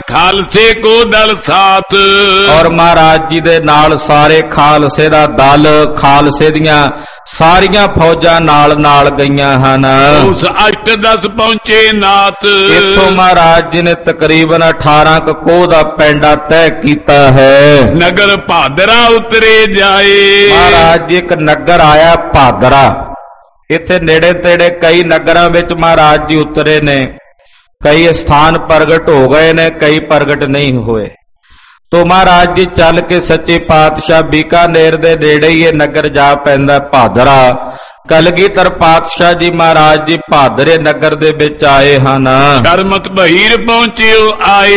S2: ਖਾਲਸੇ ਕੋ ਦਲ ਸਾਥ।
S1: ਔਰ ਮਹਾਰਾਜ ਜੀ ਦੇ ਨਾਲ ਸਾਰੇ ਖਾਲਸੇ ਦਾ ਦਲ, ਖਾਲਸੇ ਦੀਆਂ ਸਾਰੀਆਂ ਫੌਜਾਂ ਨਾਲ ਨਾਲ ਗਈਆਂ ਹਨ।
S2: ਉਸ 8-10 ਪਹੁੰਚੇ ਨਾਥ।
S1: ਇੱਥੋਂ ਮਹਾਰਾਜ ਜੀ ਨੇ ਤਕਰੀਬਨ 18 ਕੋਹ ਦਾ ਪੈਂਡਾ ਤੈਅ ਕੀਤਾ ਹੈ।
S2: ਨਗਰ ਭਾਦਰਾ ਉਤਰੇ ਜਾਏ।
S1: ਮਹਾਰਾਜ ਜੀ ਇੱਕ ਨਗਰ ਆਇਆ ਭਾਦਰਾ। ਇੱਥੇ ਨੇੜੇ ਤੇੜੇ ਕਈ ਨਗਰਾਂ ਵਿੱਚ ਮਹਾਰਾਜ ਜੀ ਉਤਰੇ ਨੇ। ਕਈ ਸਥਾਨ ਪ੍ਰਗਟ ਹੋ ਗਏ ਨੇ, ਕਈ ਪ੍ਰਗਟ ਨਹੀਂ ਹੋਏ। ਤੋ ਮਹਾਰਾਜ ਜੀ ਚੱਲ ਕੇ ਸੱਚੇ ਪਾਤਸ਼ਾਹ ਬੀਕਾਨੇਰ ਦੇ ਨੇੜੇ ਹੀ ਇਹ ਨਗਰ ਜਾ ਪੈਂਦਾ ਭਾਦਰਾ। ਕਲਗੀਧਰ ਪਾਤਸ਼ਾਹ ਜੀ ਮਹਾਰਾਜ ਜੀ ਭਾਦਰੇ ਨਗਰ ਦੇ ਵਿੱਚ ਆਏ ਹਨ।
S2: ਕਰਮਤ ਬਹੀਰ ਪਹੁੰਚਿਓ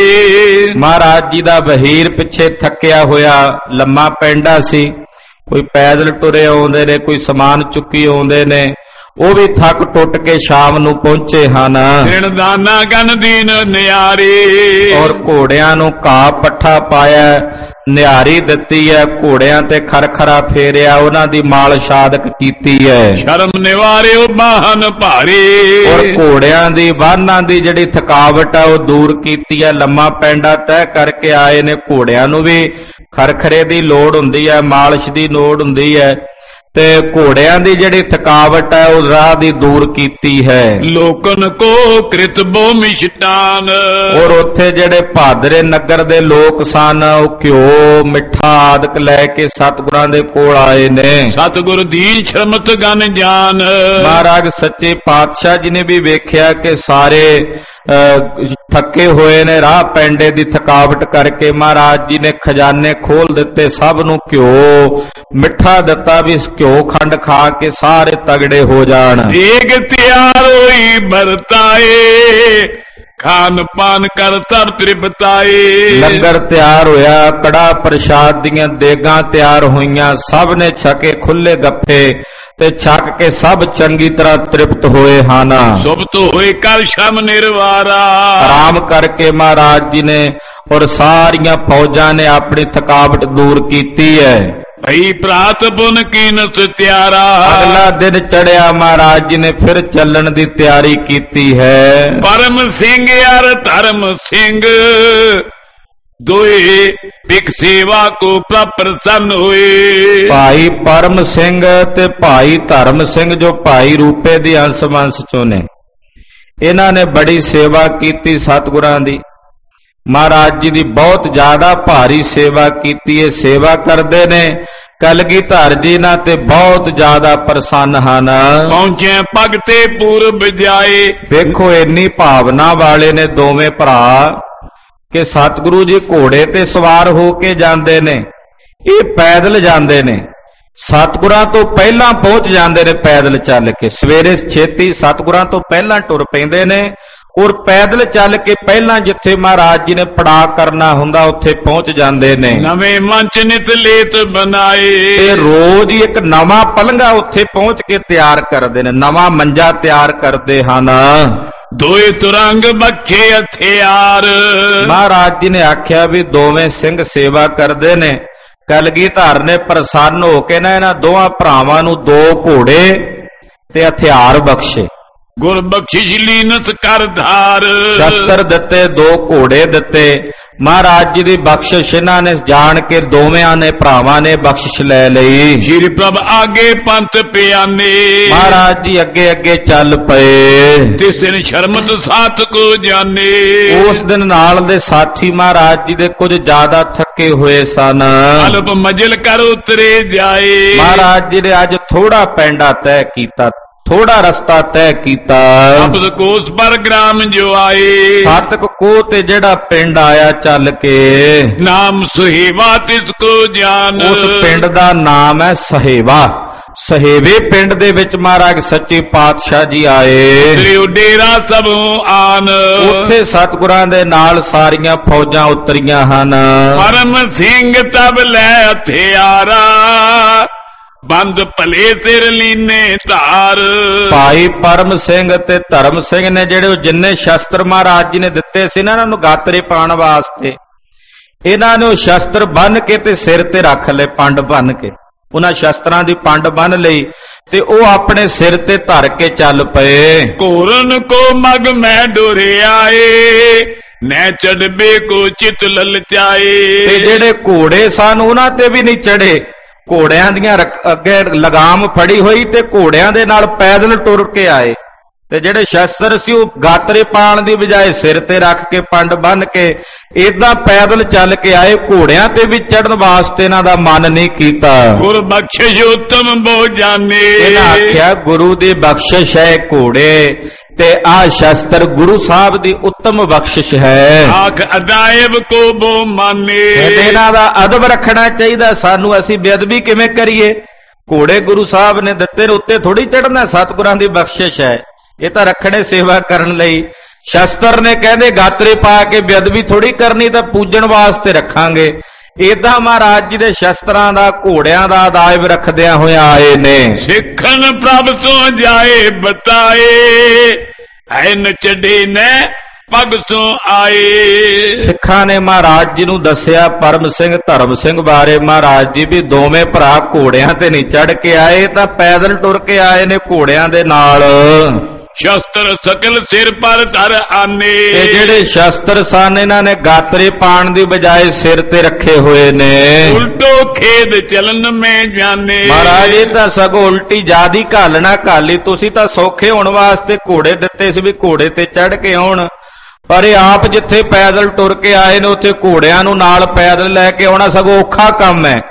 S2: ਆਏ।
S1: ਮਹਾਰਾਜ ਜੀ ਦਾ ਬਹੀਰ ਪਿੱਛੇ ਥੱਕਿਆ ਹੋਇਆ ਲੰਮਾ ਪੈਂਡਾ ਸੀ। ਕੋਈ ਪੈਦਲ ਟੁਰੇ ਆਉਂਦੇ ਨੇ, ਕੋਈ ਸਮਾਨ ਚੁੱਕੀ ਆਉਂਦੇ ਨੇ। ਉਹ ਵੀ ਥੱਕ ਟੁੱਟ ਕੇ ਸ਼ਾਮ ਨੂੰ ਪਹੁੰਚੇ ਹਨ।
S2: ਦਾਨਾ ਗਨ ਦੀਨ ਨਿਆਰੇ।
S1: ਔਰ ਘੋੜਿਆਂ ਨੂੰ ਘਾਹ ਪੱਠਾ ਪਾਇਆ, ਨਿਆਰੀ ਦਿੱਤੀ ਹੈ, ਘੋੜਿਆਂ ਤੇ ਖਰਖਰਾ ਫੇਰਿਆ, ਉਹਨਾਂ ਦੀ ਮਾਲ ਸ਼ਾਦਕ ਕੀਤੀ ਹੈ।
S2: ਸ਼ਰਮ ਨਿਵਾਰਿਓ ਬਾਹਨ ਭਾਰੇ।
S1: ਔਰ ਘੋੜਿਆਂ ਦੀ ਬਾਹਨਾਂ ਦੀ ਜਿਹੜੀ ਥਕਾਵਟ ਹੈ ਉਹ ਦੂਰ ਕੀਤੀ ਹੈ। ਲੰਮਾ ਪੈਂਡਾ ਤੈਅ ਕਰਕੇ ਆਏ ਨੇ। ਘੋੜਿਆਂ ਨੂੰ ਵੀ ਖਰਖਰੇ ਦੀ ਲੋੜ ਹੁੰਦੀ ਹੈ, ਮਾਲਿਸ਼ ਦੀ ਲੋੜ ਹੁੰਦੀ ਹੈ, ਤੇ ਘੋੜਿਆਂ ਦੀ ਜਿਹੜੀ ਥਕਾਵਟ ਹੈ ਉਹ ਰਾਹ ਦੀ ਦੂਰ ਕੀਤੀ ਹੈ।
S2: ਲੋਕਨ ਕੋ ਕ੍ਰਿਤ ਬੋ ਮਿਸ਼ਟਾਨ।
S1: ਔਰ ਉੱਥੇ ਜਿਹੜੇ ਭਾਦਰੇ ਨਗਰ ਦੇ ਲੋਕ ਸਨ ਉਹ ਘਿਓ ਮਿੱਠਾ ਆਦਿਕ ਲੈ ਕੇ ਸਤਿਗੁਰਾਂ ਦੇ ਕੋਲ ਆਏ ਨੇ।
S2: ਸਤਿਗੁਰ ਦੀ ਸ਼ਰਮਤ ਗਨ ਜਾਨ।
S1: ਮਹਾਰਾਜ ਸੱਚੇ ਪਾਤਸ਼ਾਹ ਜੀ ਨੇ ਵੀ ਵੇਖਿਆ ਕਿ ਸਾਰੇ ਥੱਕੇ ਹੋਏ ਨੇ ਰਾਹ ਪੈਂਡੇ ਦੀ ਥਕਾਵਟ ਕਰਕੇ। ਮਹਾਰਾਜ ਜੀ ਨੇ ਖਜ਼ਾਨੇ ਖੋਲ ਦਿੱਤੇ, ਸਭ ਨੂੰ ਘਿਓ ਮਿੱਠਾ ਦਿੱਤਾ ਵੀ ਘਿਓ ਖੰਡ ਖਾ ਕੇ ਸਾਰੇ ਤਗੜੇ ਹੋ ਜਾਣ।
S2: ਦੇਗ ਤਿਆਰ ਹੋਈ ਵਰਤਾਏ। ਖਾਨ ਪਾਨ ਕਰ ਸਭ ਤ੍ਰਿਪਤਾਏ।
S1: ਲੰਗਰ ਤਿਆਰ ਹੋਇਆ, ਕੜਾ ਪ੍ਰਸ਼ਾਦ ਦੀਆਂ ਦੇਗਾਂ ਤਿਆਰ ਹੋਈਆਂ, ਸਭ ਨੇ ਛਕੇ ਖੁੱਲੇ ਗੱਫੇ ਤੇ ਛਕ ਕੇ ਸਭ ਚੰਗੀ ਤਰ੍ਹਾਂ ਤ੍ਰਿਪਤ ਹੋਏ ਹਨ।
S2: ਸੁਭਤ ਹੋਏ ਕਰ ਸ਼ਮ ਨਿਰਵਾਰਾ।
S1: ਆਰਾਮ ਕਰਕੇ ਮਹਾਰਾਜ ਜੀ ਨੇ ਔਰ ਸਾਰੀਆਂ ਫੌਜਾਂ ਨੇ ਆਪਣੀ ਥਕਾਵਟ ਦੂਰ ਕੀਤੀ ਹੈ।
S2: ਭਈ ਪ੍ਰਾਤ ਪੁਨ ਕੀਨਤ ਤਿਆਰਾ।
S1: ਅਗਲਾ ਦਿਨ ਚੜਿਆ, ਮਹਾਰਾਜ ਜੀ ਨੇ ਫਿਰ ਚੱਲਣ ਦੀ ਤਿਆਰੀ ਕੀਤੀ ਹੈ।
S2: ਪਰਮ ਸਿੰਘ ਅਰ ਧਰਮ ਸਿੰਘ ਦੋਏ ਪਿਕ ਸੇਵਾ ਕੋ ਪ੍ਰਸੰਨ ਹੋਏ।
S1: ਭਾਈ ਪਰਮ ਸਿੰਘ ਤੇ ਭਾਈ ਧਰਮ ਸਿੰਘ ਜੋ ਭਾਈ ਰੂਪੇ ਦੀ ਅੰਸ਼ ਵੰਸ਼ ਚੋਂ ਨੇ, ਇਹਨਾਂ ਨੇ ਬੜੀ ਸੇਵਾ ਕੀਤੀ ਸਤਿਗੁਰਾਂ ਦੀ। ਮਹਾਰਾਜ ਜੀ ਦੀ ਬਹੁਤ ਜ਼ਿਆਦਾ ਭਾਰੀ ਸੇਵਾ ਕੀਤੀ। ਇਹ ਸੇਵਾ ਕਰਦੇ ਨੇ। ਕਲਗੀਧਰ ਜੀ ਨਾਲ ਤੇ ਬਹੁਤ ਜ਼ਿਆਦਾ ਪ੍ਰਸੰਨ ਹਨ।
S2: ਪਹੁੰਚੇ ਪਗ ਤੇ ਪੂਰਬ ਜਾਏ।
S1: ਵੇਖੋ ਇੰਨੀ ਭਾਵਨਾ ਵਾਲੇ ਨੇ ਦੋਵੇਂ ਭਰਾ ਕਿ ਸਤਿਗੁਰੂ ਜੀ ਘੋੜੇ ਤੇ ਸਵਾਰ ਹੋ ਕੇ ਜਾਂਦੇ ਨੇ, ਇਹ ਪੈਦਲ ਜਾਂਦੇ ਨੇ। ਸਤਿਗੁਰਾਂ ਤੋਂ ਪਹਿਲਾਂ ਪਹੁੰਚ ਜਾਂਦੇ ਨੇ ਪੈਦਲ ਚੱਲ ਕੇ। ਸਵੇਰੇ ਛੇਤੀ ਸਤਿਗੁਰਾਂ ਤੋਂ ਪਹਿਲਾਂ ਟੁਰ ਪੈਂਦੇ ਨੇ ਔਰ ਪੈਦਲ ਚੱਲ ਕੇ ਪਹਿਲਾਂ ਜਿੱਥੇ ਮਹਾਰਾਜ ਜੀ ਨੇ ਪੜਾਅ ਕਰਨਾ ਹੁੰਦਾ ਉੱਥੇ ਪਹੁੰਚ ਜਾਂਦੇ ਨੇ।
S2: ਨਵੇਂ ਮੰਚ ਨਿਤ ਲੇਤ ਬਣਾਏ।
S1: ਤੇ ਰੋਜ਼ ਹੀ ਇੱਕ ਨਵਾਂ ਪਲੰਘਾ ਉੱਥੇ ਪਹੁੰਚ ਕੇ ਤਿਆਰ ਕਰਦੇ ਨੇ, ਨਵਾਂ ਮੰਜਾ ਤਿਆਰ ਕਰਦੇ ਹਨ।
S2: ਦੋਏ ਤੁਰੰਗ ਬਖਸ਼ੇ ਹਥਿਆਰ।
S1: ਮਹਾਰਾਜ ਜੀ ਨੇ ਆਖਿਆ ਵੀ ਦੋਵੇਂ ਸਿੰਘ ਸੇਵਾ ਕਰਦੇ ਨੇ। ਕਲਗੀਧਰ ਨੇ ਪ੍ਰਸੰਨ ਹੋ ਕੇ ਨਾ ਇਹਨਾਂ ਦੋਹਾਂ ਭਰਾਵਾਂ ਨੂੰ 2 ਘੋੜੇ ਤੇ ਹਥਿਆਰ ਬਖਸ਼ੇ।
S2: ਗੁਰ ਬਖਸ਼ਿਸ਼ ਲੀਨਤ ਕਰ ਧਾਰ।
S1: ਸ਼ਸਤਰ ਦਿੱਤੇ, 2 ਘੋੜੇ ਦਿੱਤੇ। ਮਹਾਰਾਜ ਜੀ ਦੀ ਬਖਸ਼ਿਸ਼ ਇਹਨਾਂ ਨੇ ਜਾਣ ਕੇ ਦੋਵਾਂ ਨੇ ਭਰਾਵਾਂ ਨੇ ਬਖਸ਼ਿਸ਼ ਲੈ ਲਈ।
S2: ਸ਼੍ਰੀ ਪ੍ਰਭ ਆਗੇ ਪੰਥ ਪਿਆਨੇ।
S1: ਮਹਾਰਾਜ ਜੀ ਅੱਗੇ ਅੱਗੇ ਚੱਲ ਪਏ।
S2: ਤਿਸ ਦਿਨ ਸ਼ਰਮਤ ਸਾਥ ਕੋ ਜਾਣੇ।
S1: ਉਸ ਦਿਨ ਨਾਲ ਦੇ ਸਾਥੀ ਮਹਾਰਾਜ ਜੀ ਦੇ ਕੁਝ ਜ਼ਿਆਦਾ ਥੱਕੇ ਹੋਏ ਸਨ।
S2: ਅਲਪ ਮਜਲ ਕਰ ਉਤਰੇ ਜਾਏ।
S1: ਮਹਾਰਾਜ ਜੀ ਨੇ ਅੱਜ ਥੋੜਾ ਪੈਂਡਾ ਤੈਅ ਕੀਤਾ, ਥੋੜਾ ਰਸਤਾ ਤੈਅ ਕੀਤਾ।
S2: ਸਪਤ ਕੋਸ ਪਰ ਗ੍ਰਾਮ ਜੋ ਆਏ।
S1: ਫਾਟਕ ਕੋਹ ਤੇ ਜਿਹੜਾ ਪਿੰਡ ਆਇਆ ਚੱਲ ਕੇ,
S2: ਨਾਮ ਸੁਹੇਵਾ ਤਿਸ ਕੋ ਜਾਨ।
S1: ਉਸ ਪਿੰਡ ਦਾ ਨਾਮ ਹੈ ਸਹੇਵਾ। ਸਹੇਵੇ ਪਿੰਡ ਦੇ ਵਿੱਚ ਮਹਾਰਾਜ ਸੱਚੇ ਪਾਤਸ਼ਾਹ ਜੀ ਆਏ।
S2: ਤੇਰੇ ਡੇਰਾ ਸਭੋਂ ਆਨ।
S1: ਉੱਥੇ ਸਤਿਗੁਰਾਂ ਦੇ ਨਾਲ ਸਾਰੀਆਂ ਫੌਜਾਂ ਉਤਰੀਆਂ ਹਨ।
S2: ਪਰਮ ਸਿੰਘ ਤਬ ਲੈ ਹਥਿਆਰਾ। ਬੰਦ ਭਲੇ ਸਿਰ ਲੀਨੇ ਧਾਰ।
S1: ਭਾਈ ਪਰਮ ਸਿੰਘ ਤੇ ਧਰਮ ਸਿੰਘ ਨੇ ਜਿਹੜੇ ਜਿੰਨੇ ਸ਼ਸਤਰ ਮਹਾਰਾਜ ਜੀ ਨੇ ਦਿੱਤੇ ਸੀ ਨਾ ਇਹਨਾਂ ਨੂੰ ਗਾਤਰੇ ਪਾਉਣ ਵਾਸਤੇ, ਇਹਨਾਂ ਨੇ ਉਹ ਸ਼ਸਤਰ ਬੰਨ ਕੇ ਤੇ ਸਿਰ ਤੇ ਰੱਖ ਲਏ, ਪੰਡ ਬੰਨ ਕੇ। ਉਹਨਾਂ ਸ਼ਸਤਰਾਂ ਦੀ ਪੰਡ ਬੰਨ ਲਈ ਤੇ ਉਹ ਆਪਣੇ ਸਿਰ ਤੇ ਧਰ ਕੇ ਚੱਲ ਪਏ।
S2: ਘੋਰਨ ਕੋ ਮਗ ਮੈਂ ਡੋਰਿਆਏ। ਨੈ ਚੜਬੇ ਕੋ ਚਿਤ ਲਲਚਾਏ।
S1: ਤੇ ਜਿਹੜੇ ਘੋੜੇ ਸਨ ਉਹਨਾਂ ਤੇ ਵੀ ਨਹੀਂ ਚੜੇ। ਘੋੜਿਆਂ ਦੀਆਂ ਅੱਗੇ ਲਗਾਮ ਫੜੀ ਹੋਈ ਤੇ ਘੋੜਿਆਂ ਦੇ ਨਾਲ ਪੈਦਲ ਟੁਰ ਕੇ ਆਏ। ਤੇ ਜਿਹੜੇ ਸ਼ਸਤਰ ਸੀ ਉਹ ਗਾਤਰੇ ਪਾਣ ਦੀ ਬਜਾਏ ਸਿਰ ਤੇ ਰੱਖ ਕੇ ਪੰਡ ਬੰਨ ਕੇ ਏਦਾਂ ਪੈਦਲ ਚੱਲ ਕੇ ਆਏ। ਘੋੜਿਆਂ ਤੇ ਵੀ ਚੜਨ ਵਾਸਤੇ ਇਹਨਾਂ ਦਾ ਮਨ ਨਹੀਂ ਕੀਤਾ।
S2: ਗੁਰ ਬਖਸ਼ਿਸ਼ ਉਤਮ ਬੋ ਜਾਣੇ।
S1: ਇਹਨਾਂ ਆਖਿਆ ਗੁਰੂ ਦੀ ਬਖਸ਼ਿਸ਼ ਹੈ ਘੋੜੇ ਤੇ ਆ ਸ਼ਸਤਰ ਗੁਰੂ ਸਾਹਿਬ ਦੀ ਉੱਤਮ ਬਖਸ਼ਿਸ਼ ਹੈ।
S2: ਆਖ ਅਦਾਇਬ ਕੋ ਬੋ ਮਾਨੇ।
S1: ਇਹਨਾਂ ਦਾ ਅਦਬ ਰੱਖਣਾ ਚਾਹੀਦਾ ਸਾਨੂੰ। ਅਸੀਂ ਬੇਅਦਬੀ ਕਿਵੇਂ ਕਰੀਏ? ਘੋੜੇ ਗੁਰੂ ਸਾਹਿਬ ਨੇ ਦਿੱਤੇ ਨੇ, ਉੱਤੇ ਥੋੜੀ ਚੜਨਾ। ਸਤਿਗੁਰਾਂ ਦੀ ਬਖਸ਼ਿਸ਼ ਹੈ, ਇਹ ਤਾਂ ਰੱਖਣੇ ਸੇਵਾ ਕਰਨ ਲਈ। ਸ਼ਸਤਰ ਨੇ ਕਹਿੰਦੇ ਗਾਤਰੇ ਪਾ ਕੇ ਬੇਅਦਬੀ ਥੋੜੀ ਕਰਨੀ, ਤਾਂ ਪੂਜਣ ਵਾਸਤੇ ਰੱਖਾਂਗੇ। ਏਦਾਂ ਮਹਾਰਾਜ ਜੀ ਦੇ ਸ਼ਸਤਰਾਂ ਦਾ ਘੋੜਿਆਂ ਦਾ ਅਦਾਇਬ ਰੱਖਦਿਆਂ ਹੋਇਆ ਆਏ ਨੇ।
S2: ਸਿੱਖਣ ਪ੍ਰਭ ਤੋਂ ਜਾਏ ਬਤਾਏ। ਐ ਨਚੜੇ ਨੇ ਪਗ ਤੋਂ ਆਏ।
S1: ਸਿੱਖਾਂ ਨੇ ਮਹਾਰਾਜ ਜੀ ਨੂੰ ਦੱਸਿਆ ਪਰਮ ਸਿੰਘ ਧਰਮ ਸਿੰਘ ਬਾਰੇ। ਮਹਾਰਾਜ ਜੀ ਵੀ ਦੋਵੇਂ ਭਰਾ ਘੋੜਿਆਂ ਤੇ ਨਹੀਂ ਚੜ ਕੇ ਆਏ, ਤਾਂ ਪੈਦਲ ਟੁਰ ਕੇ ਆਏ ਨੇ ਘੋੜਿਆਂ ਦੇ ਨਾਲ।
S2: ਸ਼ਸਤਰ ਸਕਲ ਸਿਰ ਪਰ ਧਰ ਆਨੇ।
S1: ਤੇ ਜਿਹੜੇ ਸ਼ਸਤਰ ਸਨ ਇਹਨਾਂ ਨੇ ਗਾਤਰੇ ਪਾਣ ਦੀ ਬਜਾਏ ਸਿਰ ਤੇ ਰੱਖੇ ਹੋਏ ਨੇ।
S2: ਉਲਟੋ ਖੇਦ ਚਲਨ ਮੈਂ ਜਾਣੇ।
S1: ਮਹਾਰਾਜ ਇਹ ਤਾਂ ਸਗੋਂ ਉਲਟੀ ਜਾਦੀ ਘਾਲਣਾ ਘਾਲੀ। ਤੁਸੀਂ ਤਾਂ ਸੌਖੇ ਹੋਣ ਵਾਸਤੇ ਘੋੜੇ ਦਿੱਤੇ ਸੀ ਵੀ ਘੋੜੇ ਤੇ ਚੜ ਕੇ ਆਉਣ, ਪਰ ਇਹ ਆਪ ਜਿੱਥੇ ਪੈਦਲ ਟੁਰ ਕੇ ਆਏ ਨੇ ਉੱਥੇ ਘੋੜਿਆਂ ਨੂੰ ਨਾਲ ਪੈਦਲ ਲੈ ਕੇ ਆਉਣਾ ਸਗੋਂ ਔਖਾ ਕੰਮ ਹੈ।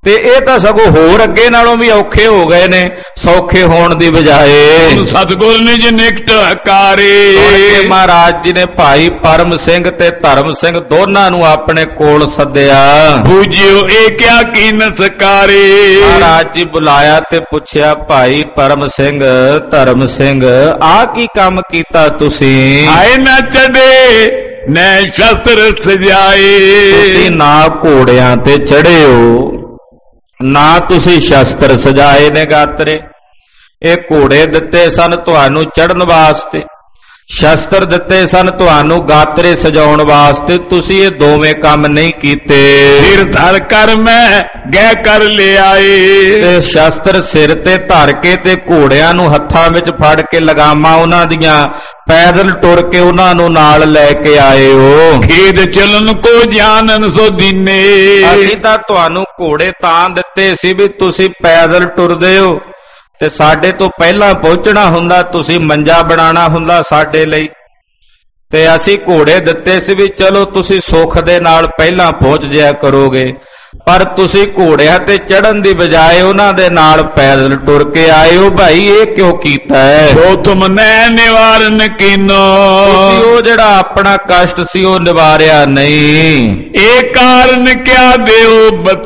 S1: ਤੇ ਇਹ ਤਾਂ ਸਗੋਂ ਹੋਰ ਅੱਗੇ ਨਾਲੋਂ ਵੀ ਔਖੇ ਹੋ ਗਏ ਨੇ ਸੌਖੇ ਹੋਣ ਦੀ ਬਜਾਏ।
S2: ਸਤਿਗੁਰ ਨਿਜ ਨਿਕਟ ਹਕਾਰੇ।
S1: ਮਹਾਰਾਜ ਜੀ ਨੇ ਭਾਈ ਪਰਮ ਸਿੰਘ ਤੇ ਧਰਮ ਸਿੰਘ ਦੋਨਾਂ ਨੂੰ ਆਪਣੇ ਕੋਲ ਸੱਦਿਆ।
S2: ਬੂਝਿਓ ਇਹ ਕਿਆ ਕੀਨਸ ਕਾਰੇ।
S1: ਮਹਾਰਾਜ ਜੀ ਬੁਲਾਇਆ ਤੇ ਪੁੱਛਿਆ, ਭਾਈ ਪਰਮ ਸਿੰਘ ਧਰਮ ਸਿੰਘ ਆਹ ਕੀ ਕੰਮ ਕੀਤਾ ਤੁਸੀਂ?
S2: ਆਏ ਨਾ ਚੜੇ ਨੈ ਸ਼ਸਤਰ ਸਜਾਏ।
S1: ਤੁਸੀਂ ਨਾ ਘੋੜਿਆਂ ਤੇ ਚੜੇ ਹੋ, ਨਾ ਤੁਸੀਂ ਸ਼ਸਤਰ ਸਜਾਏ ਨੇ ਗਾਤਰੇ। ਇਹ ਘੋੜੇ ਦਿੱਤੇ ਸਨ ਤੁਹਾਨੂੰ ਚੜ੍ਹਨ ਵਾਸਤੇ, ਸ਼ਸਤਰ ਦਿੱਤੇ ਸਨ ਤੁਹਾਨੂੰ ਗਾਤਰੇ ਸਜਾਉਣ ਵਾਸਤੇ। ਤੁਸੀਂ ਇਹ ਦੋਵੇਂ ਕੰਮ ਨਹੀਂ ਕੀਤੇ।
S2: ਸਿਰ ਧਰ ਕਰ ਮੈਂ ਗਹਿ ਕਰ ਲਿਆਏ।
S1: ਤੇ ਸ਼ਸਤਰ ਸਿਰ ਤੇ ਧਰ ਕੇ ਤੇ ਘੋੜਿਆਂ ਨੂੰ ਹੱਥਾਂ ਵਿੱਚ ਫੜ ਕੇ ਲਗਾਮਾਂ ਉਹਨਾਂ ਦੀਆਂ ਪੈਦਲ ਟੁਰ ਕੇ ਉਹਨਾਂ ਨੂੰ ਨਾਲ ਲੈ ਕੇ ਆਏ ਹੋ।
S2: ਖੇਦ ਚਲਨ ਕੋ ਜਾਣਨ ਸੋ ਦੀਨੇ।
S1: ਅਸੀਂ ਤਾਂ ਤੁਹਾਨੂੰ ਘੋੜੇ ਤਾਂ ਦਿੱਤੇ ਸੀ ਵੀ ਤੁਸੀਂ ਪੈਦਲ ਟੁਰਦੇ ਹੋ ਤੇ ਸਾਡੇ ਤੋਂ ਪਹਿਲਾਂ ਪਹੁੰਚਣਾ ਹੁੰਦਾ, ਤੁਸੀਂ ਮੰਜਾ ਬਣਾਉਣਾ ਹੁੰਦਾ ਸਾਡੇ ਲਈ। ਤੇ ਅਸੀਂ ਘੋੜੇ ਦਿੱਤੇ ਸੀ ਵੀ ਚਲੋ ਤੁਸੀਂ ਸੁੱਖ ਦੇ ਨਾਲ ਪਹਿਲਾਂ ਪਹੁੰਚ ਜਾਇਆ ਕਰੋਗੇ, ਪਰ ਤੁਸੀਂ ਘੋੜਿਆਂ ਤੇ ਚੜ੍ਹਨ ਦੀ ਬਜਾਏ ਉਹਨਾਂ ਦੇ ਨਾਲ ਪੈਦਲ ਟੁਰ ਕੇ ਆਏ ਹੋ। ਭਾਈ ਇਹ ਕਿਉਂ ਕੀਤਾ ਹੈ?
S2: ਉਹ ਤੁਮ ਨੈ ਨਿਵਾਰਨ ਕੀਨੋ।
S1: ਤੁਸੀਂ ਉਹ ਜਿਹੜਾ ਆਪਣਾ ਕਸ਼ਟ ਸੀ ਉਹ ਨਿਵਾਰਿਆ ਨਹੀਂ।
S2: ਇਹ ਕਾਰਨ ਕਿਆ ਦਿਓ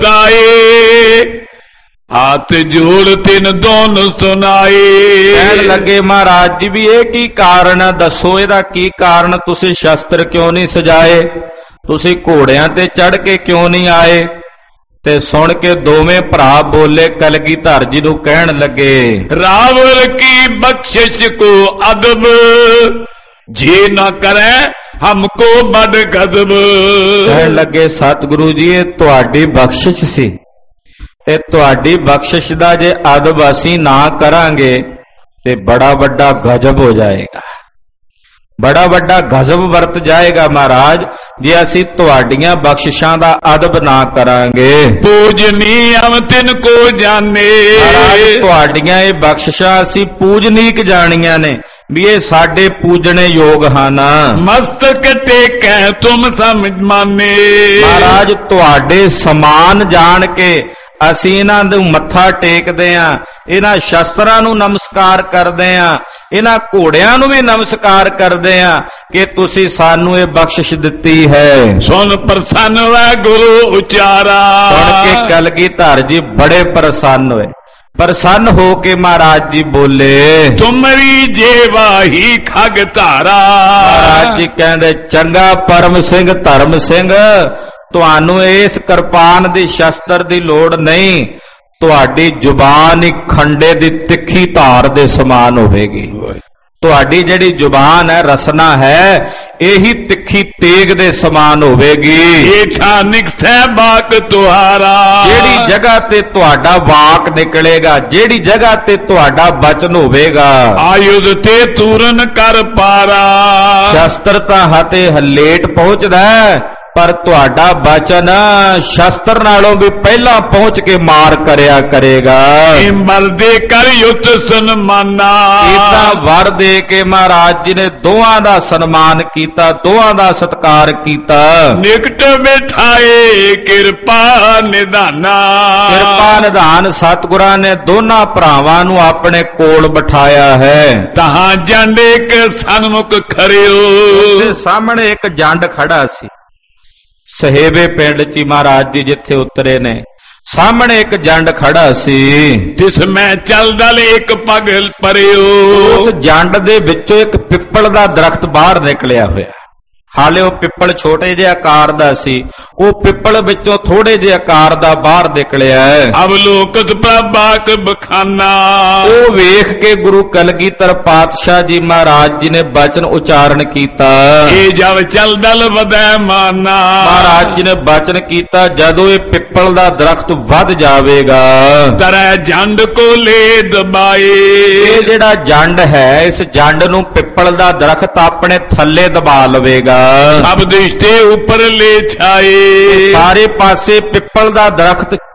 S2: ਬਤਾਏ। ਹੱਥ ਜੋੜ ਤਿਨ ਦੋਨ ਸੁਨਾਏ।
S1: ਕਹਿਣ ਲੱਗੇ ਮਹਾਰਾਜ ਜੀ ਵੀ ਇਹ ਕੀ ਕਾਰਨ ਹੈ, ਦੱਸੋ ਇਹਦਾ ਕੀ ਕਾਰਨ? ਤੁਸੀਂ ਸ਼ਸਤਰ ਕਿਉਂ ਨਹੀਂ ਸਜਾਏ? ਤੁਸੀਂ ਘੋੜਿਆਂ ਤੇ ਚੜ੍ਹ ਕੇ ਕਿਉਂ ਨਹੀਂ ਆਏ? ਤੇ ਸੁਣ ਕੇ ਦੋਵੇਂ ਭਰਾ ਬੋਲੇ, ਕਲਗੀਧਰ ਜੀ ਨੂੰ ਕਹਿਣ ਲੱਗੇ,
S2: ਰਾਵਲ ਕੀ ਬਖਸ਼ਿਸ਼ ਕੋ ਅਦਬ ਜੇ ਨਾ ਕਰੇ ਹਮਕੋ ਬੜ ਗਜ਼ਬ।
S1: ਕਹਿਣ ਲੱਗੇ ਸਤਿਗੁਰੂ ਜੀ ਇਹ ਤੁਹਾਡੀ ਬਖਸ਼ਿਸ਼ ਸੀ ਤੇ ਤੁਹਾਡੀ ਬਖਸ਼ਿਸ਼ ਦਾ ਜੇ ਅਦਬ ਅਸੀਂ ਨਾ ਕਰਾਂਗੇ ਤੇ ਬੜਾ ਵੱਡਾ ਗਜ਼ਬ ਹੋ ਜਾਏਗਾ, ਬੜਾ ਵੱਡਾ ਗਜ਼ਬ ਵਰਤ ਜਾਏਗਾ ਮਹਾਰਾਜ ਜੇ ਅਸੀਂ ਤੁਹਾਡੀਆਂ ਬਖਸ਼ਿਸ਼ਾਂ ਦਾ ਅਦਬ ਨਾ ਕਰਾਂਗੇ।
S2: ਪੂਜਨੀ ਅਮ ਤਿਨ ਕੋ ਜਾਣੇ।
S1: ਮਹਾਰਾਜ ਤੁਹਾਡੀਆਂ ਇਹ ਬਖਸ਼ਿਸ਼ਾਂ ਅਸੀਂ ਪੂਜਨੀਕ ਜਾਣੀਆਂ ਨੇ ਵੀ ਇਹ ਸਾਡੇ ਪੂਜਣੇ ਯੋਗ ਹਨ।
S2: ਮਸਤਕ ਟੇਕੈ ਤੁਮ ਸਮਝ ਮਾਨੇ।
S1: ਮਹਾਰਾਜ ਤੁਹਾਡੇ ਸਮਾਨ ਜਾਣ ਕੇ ਅਸੀਂ ਇਹਨਾਂ ਨੂੰ ਮੱਥਾ ਟੇਕਦੇ ਆਂ, ਇਹਨਾਂ ਸ਼ਸਤਰਾਂ ਨੂੰ ਨਮਸਕਾਰ ਕਰਦੇ ਆਂ, ਇਹਨਾਂ ਘੋੜਿਆਂ ਨੂੰ ਵੀ ਨਮਸਕਾਰ ਕਰਦੇ ਆਂ ਕਿ ਤੁਸੀਂ ਸਾਨੂੰ ਇਹ ਬਖਸ਼ਿਸ਼ ਦਿੱਤੀ ਹੈ।
S2: ਸੁਣ ਪ੍ਰਸੰਨ ਵੈ ਗੁਰੂ ਉਚਾਰਾ।
S1: ਸੁਣ ਕੇ ਕਲਗੀਧਰ ਜੀ ਬੜੇ ਪ੍ਰਸੰਨ ਹੋਏ। ਪ੍ਰਸੰਨ ਹੋ ਕੇ ਮਹਾਰਾਜ ਜੀ ਬੋਲੇ,
S2: ਤੁਮਰੀ ਜੇਵਾ ਹੀ ਖਗ ਧਾਰਾ।
S1: ਮਹਾਰਾਜ ਜੀ ਕਹਿੰਦੇ, ਚੰਗਾ ਪਰਮ ਸਿੰਘ ਧਰਮ ਸਿੰਘ ਤੁਹਾਨੂੰ ਇਸ ਕਿਰਪਾਨ ਦੀ ਸ਼ਸਤਰ ਦੀ ਲੋੜ ਨਹੀਂ, ਤੁਹਾਡੀ ਜ਼ੁਬਾਨ ਹੀ ਖੰਡੇ ਦੀ ਤਿੱਖੀ ਧਾਰ ਦੇ ਸਮਾਨ ਹੋਵੇਗੀ। ਤੁਹਾਡੀ ਜਿਹੜੀ ਜ਼ੁਬਾਨ ਹੈ ਰਸਨਾ ਹੈ ਇਹੀ ਤਿੱਖੀ ਤੇਗ ਦੇ ਸਮਾਨ ਹੋਵੇਗੀ।
S2: ਏਠਾ ਨਿਕਸੈ ਬਾਕ ਤੁਹਾਰਾ।
S1: ਜਿਹੜੀ ਜਗ੍ਹਾ ਤੇ ਤੁਹਾਡਾ ਵਾਕ ਨਿਕਲੇਗਾ, ਜਿਹੜੀ ਜਗ੍ਹਾ ਤੇ ਤੁਹਾਡਾ ਬਚਨ ਹੋਵੇਗਾ,
S2: ਆਯੁਧ ਤੇ ਤੂਰਨ ਕਰ ਪਾਰਾ।
S1: ਸ਼ਸਤਰ ਤਾਂ ਹੱਥੇ ਹਲੇਟ ਪਹੁੰਚਦਾ ਪਰ ਤੁਹਾਡਾ ਬਚਨ ਸ਼ਸਤਰ ਨਾਲੋਂ ਵੀ ਪਹਿਲਾਂ ਪਹੁੰਚ ਕੇ ਮਾਰ ਕਰਿਆ ਕਰੇਗਾ।
S2: ਇਹ ਮਰਦੇ ਕਰ ਯੁੱਤ ਸਨਮਾਨਾ।
S1: ਇਦਾਂ ਵਰ ਦੇ ਕੇ ਮਹਾਰਾਜ ਜੀ ਨੇ ਦੋਹਾਂ ਦਾ ਸਨਮਾਨ ਕੀਤਾ, ਦੋਹਾਂ ਦਾ ਸਤਿਕਾਰ ਕੀਤਾ।
S2: ਨਿਕਟ ਬਿਠਾਏ ਕਿਰਪਾ ਨਿਧਾਨਾ।
S1: ਕਿਰਪਾ ਨਿਧਾਨ ਸਤਿਗੁਰਾਂ ਨੇ ਦੋਨਾਂ ਭਰਾਵਾਂ ਨੂੰ ਆਪਣੇ ਕੋਲ ਬਿਠਾਇਆ ਹੈ।
S2: ਤਹਾਂ ਜੰਡ ਇੱਕ ਸਨਮੁਖ ਖੜਿਓ।
S1: ਉਹਦੇ ਸਾਹਮਣੇ ਇੱਕ ਜੰਡ ਖੜਾ ਸੀ। ਸਹੇਵੇ ਪਿੰਡ ਚ ਮਹਾਰਾਜ ਜੀ ਜਿੱਥੇ ਉਤਰੇ ਨੇ, ਸਾਹਮਣੇ ਇੱਕ ਜੰਡ ਖੜਾ ਸੀ।
S2: ਜਿਸ ਮੈਂ ਚੱਲਦਲ ਇੱਕ ਪਗ ਪਰਿਓ।
S1: ਉਸ ਜੰਡ ਦੇ ਵਿੱਚੋਂ ਇੱਕ ਪਿੱਪਲ ਦਾ ਦਰਖਤ ਬਾਹਰ ਨਿਕਲਿਆ ਹੋਇਆ। ਹਾਲੇ ਉਹ ਪਿੱਪਲ ਛੋਟੇ ਜਿਹੇ ਆਕਾਰ ਦਾ ਸੀ, ਉਹ ਪਿੱਪਲ ਵਿੱਚੋਂ ਥੋੜੇ ਜਿਹੇ ਆਕਾਰ ਦਾ ਬਾਹਰ ਨਿਕਲਿਆ।
S2: ਅਵਲੋਕਤ ਪ੍ਰਭਾਕ ਬਖਾਨਾ।
S1: ਉਹ ਵੇਖ ਕੇ ਗੁਰੂ ਕਲਗੀਧਰ ਪਾਤਸ਼ਾਹ ਜੀ ਮਹਾਰਾਜ ਜੀ ਨੇ ਬਚਨ ਉਚਾਰਨ ਕੀਤਾ।
S2: ਇਹ ਜਦ ਚੱਲਦਲ ਵਧੈ ਮਾਨਾ।
S1: ਮਹਾਰਾਜ ਜੀ ਨੇ ਬਚਨ ਕੀਤਾ, ਜਦੋਂ ਇਹ ਪਿੱਪਲ ਦਾ ਦਰਖਤ ਵੱਧ ਜਾਵੇਗਾ
S2: ਤਰੈ ਜੰਡ ਕੋ ਲੈ ਦਬਾਏ।
S1: ਇਹ ਜਿਹੜਾ ਜੰਡ ਹੈ ਇਸ ਜੰਡ ਨੂੰ ਪਿੱਪਲ ਦਾ ਦਰਖਤ ਆਪਣੇ ਥੱਲੇ ਦਬਾ ਲਵੇਗਾ।
S2: ਸਭ ਦ੍ਰਿਸ਼ਟੇ ਉੱਪਰ ਲੈ ਛਾਏ।
S1: ਸਾਰੇ ਪਾਸੇ ਪਿੱਪਲ ਦਾ ਦਰਖਤ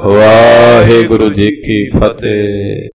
S1: ਵਾਹਿਗੁਰੂ ਜੀ ਕੀ ਫਤਿਹ।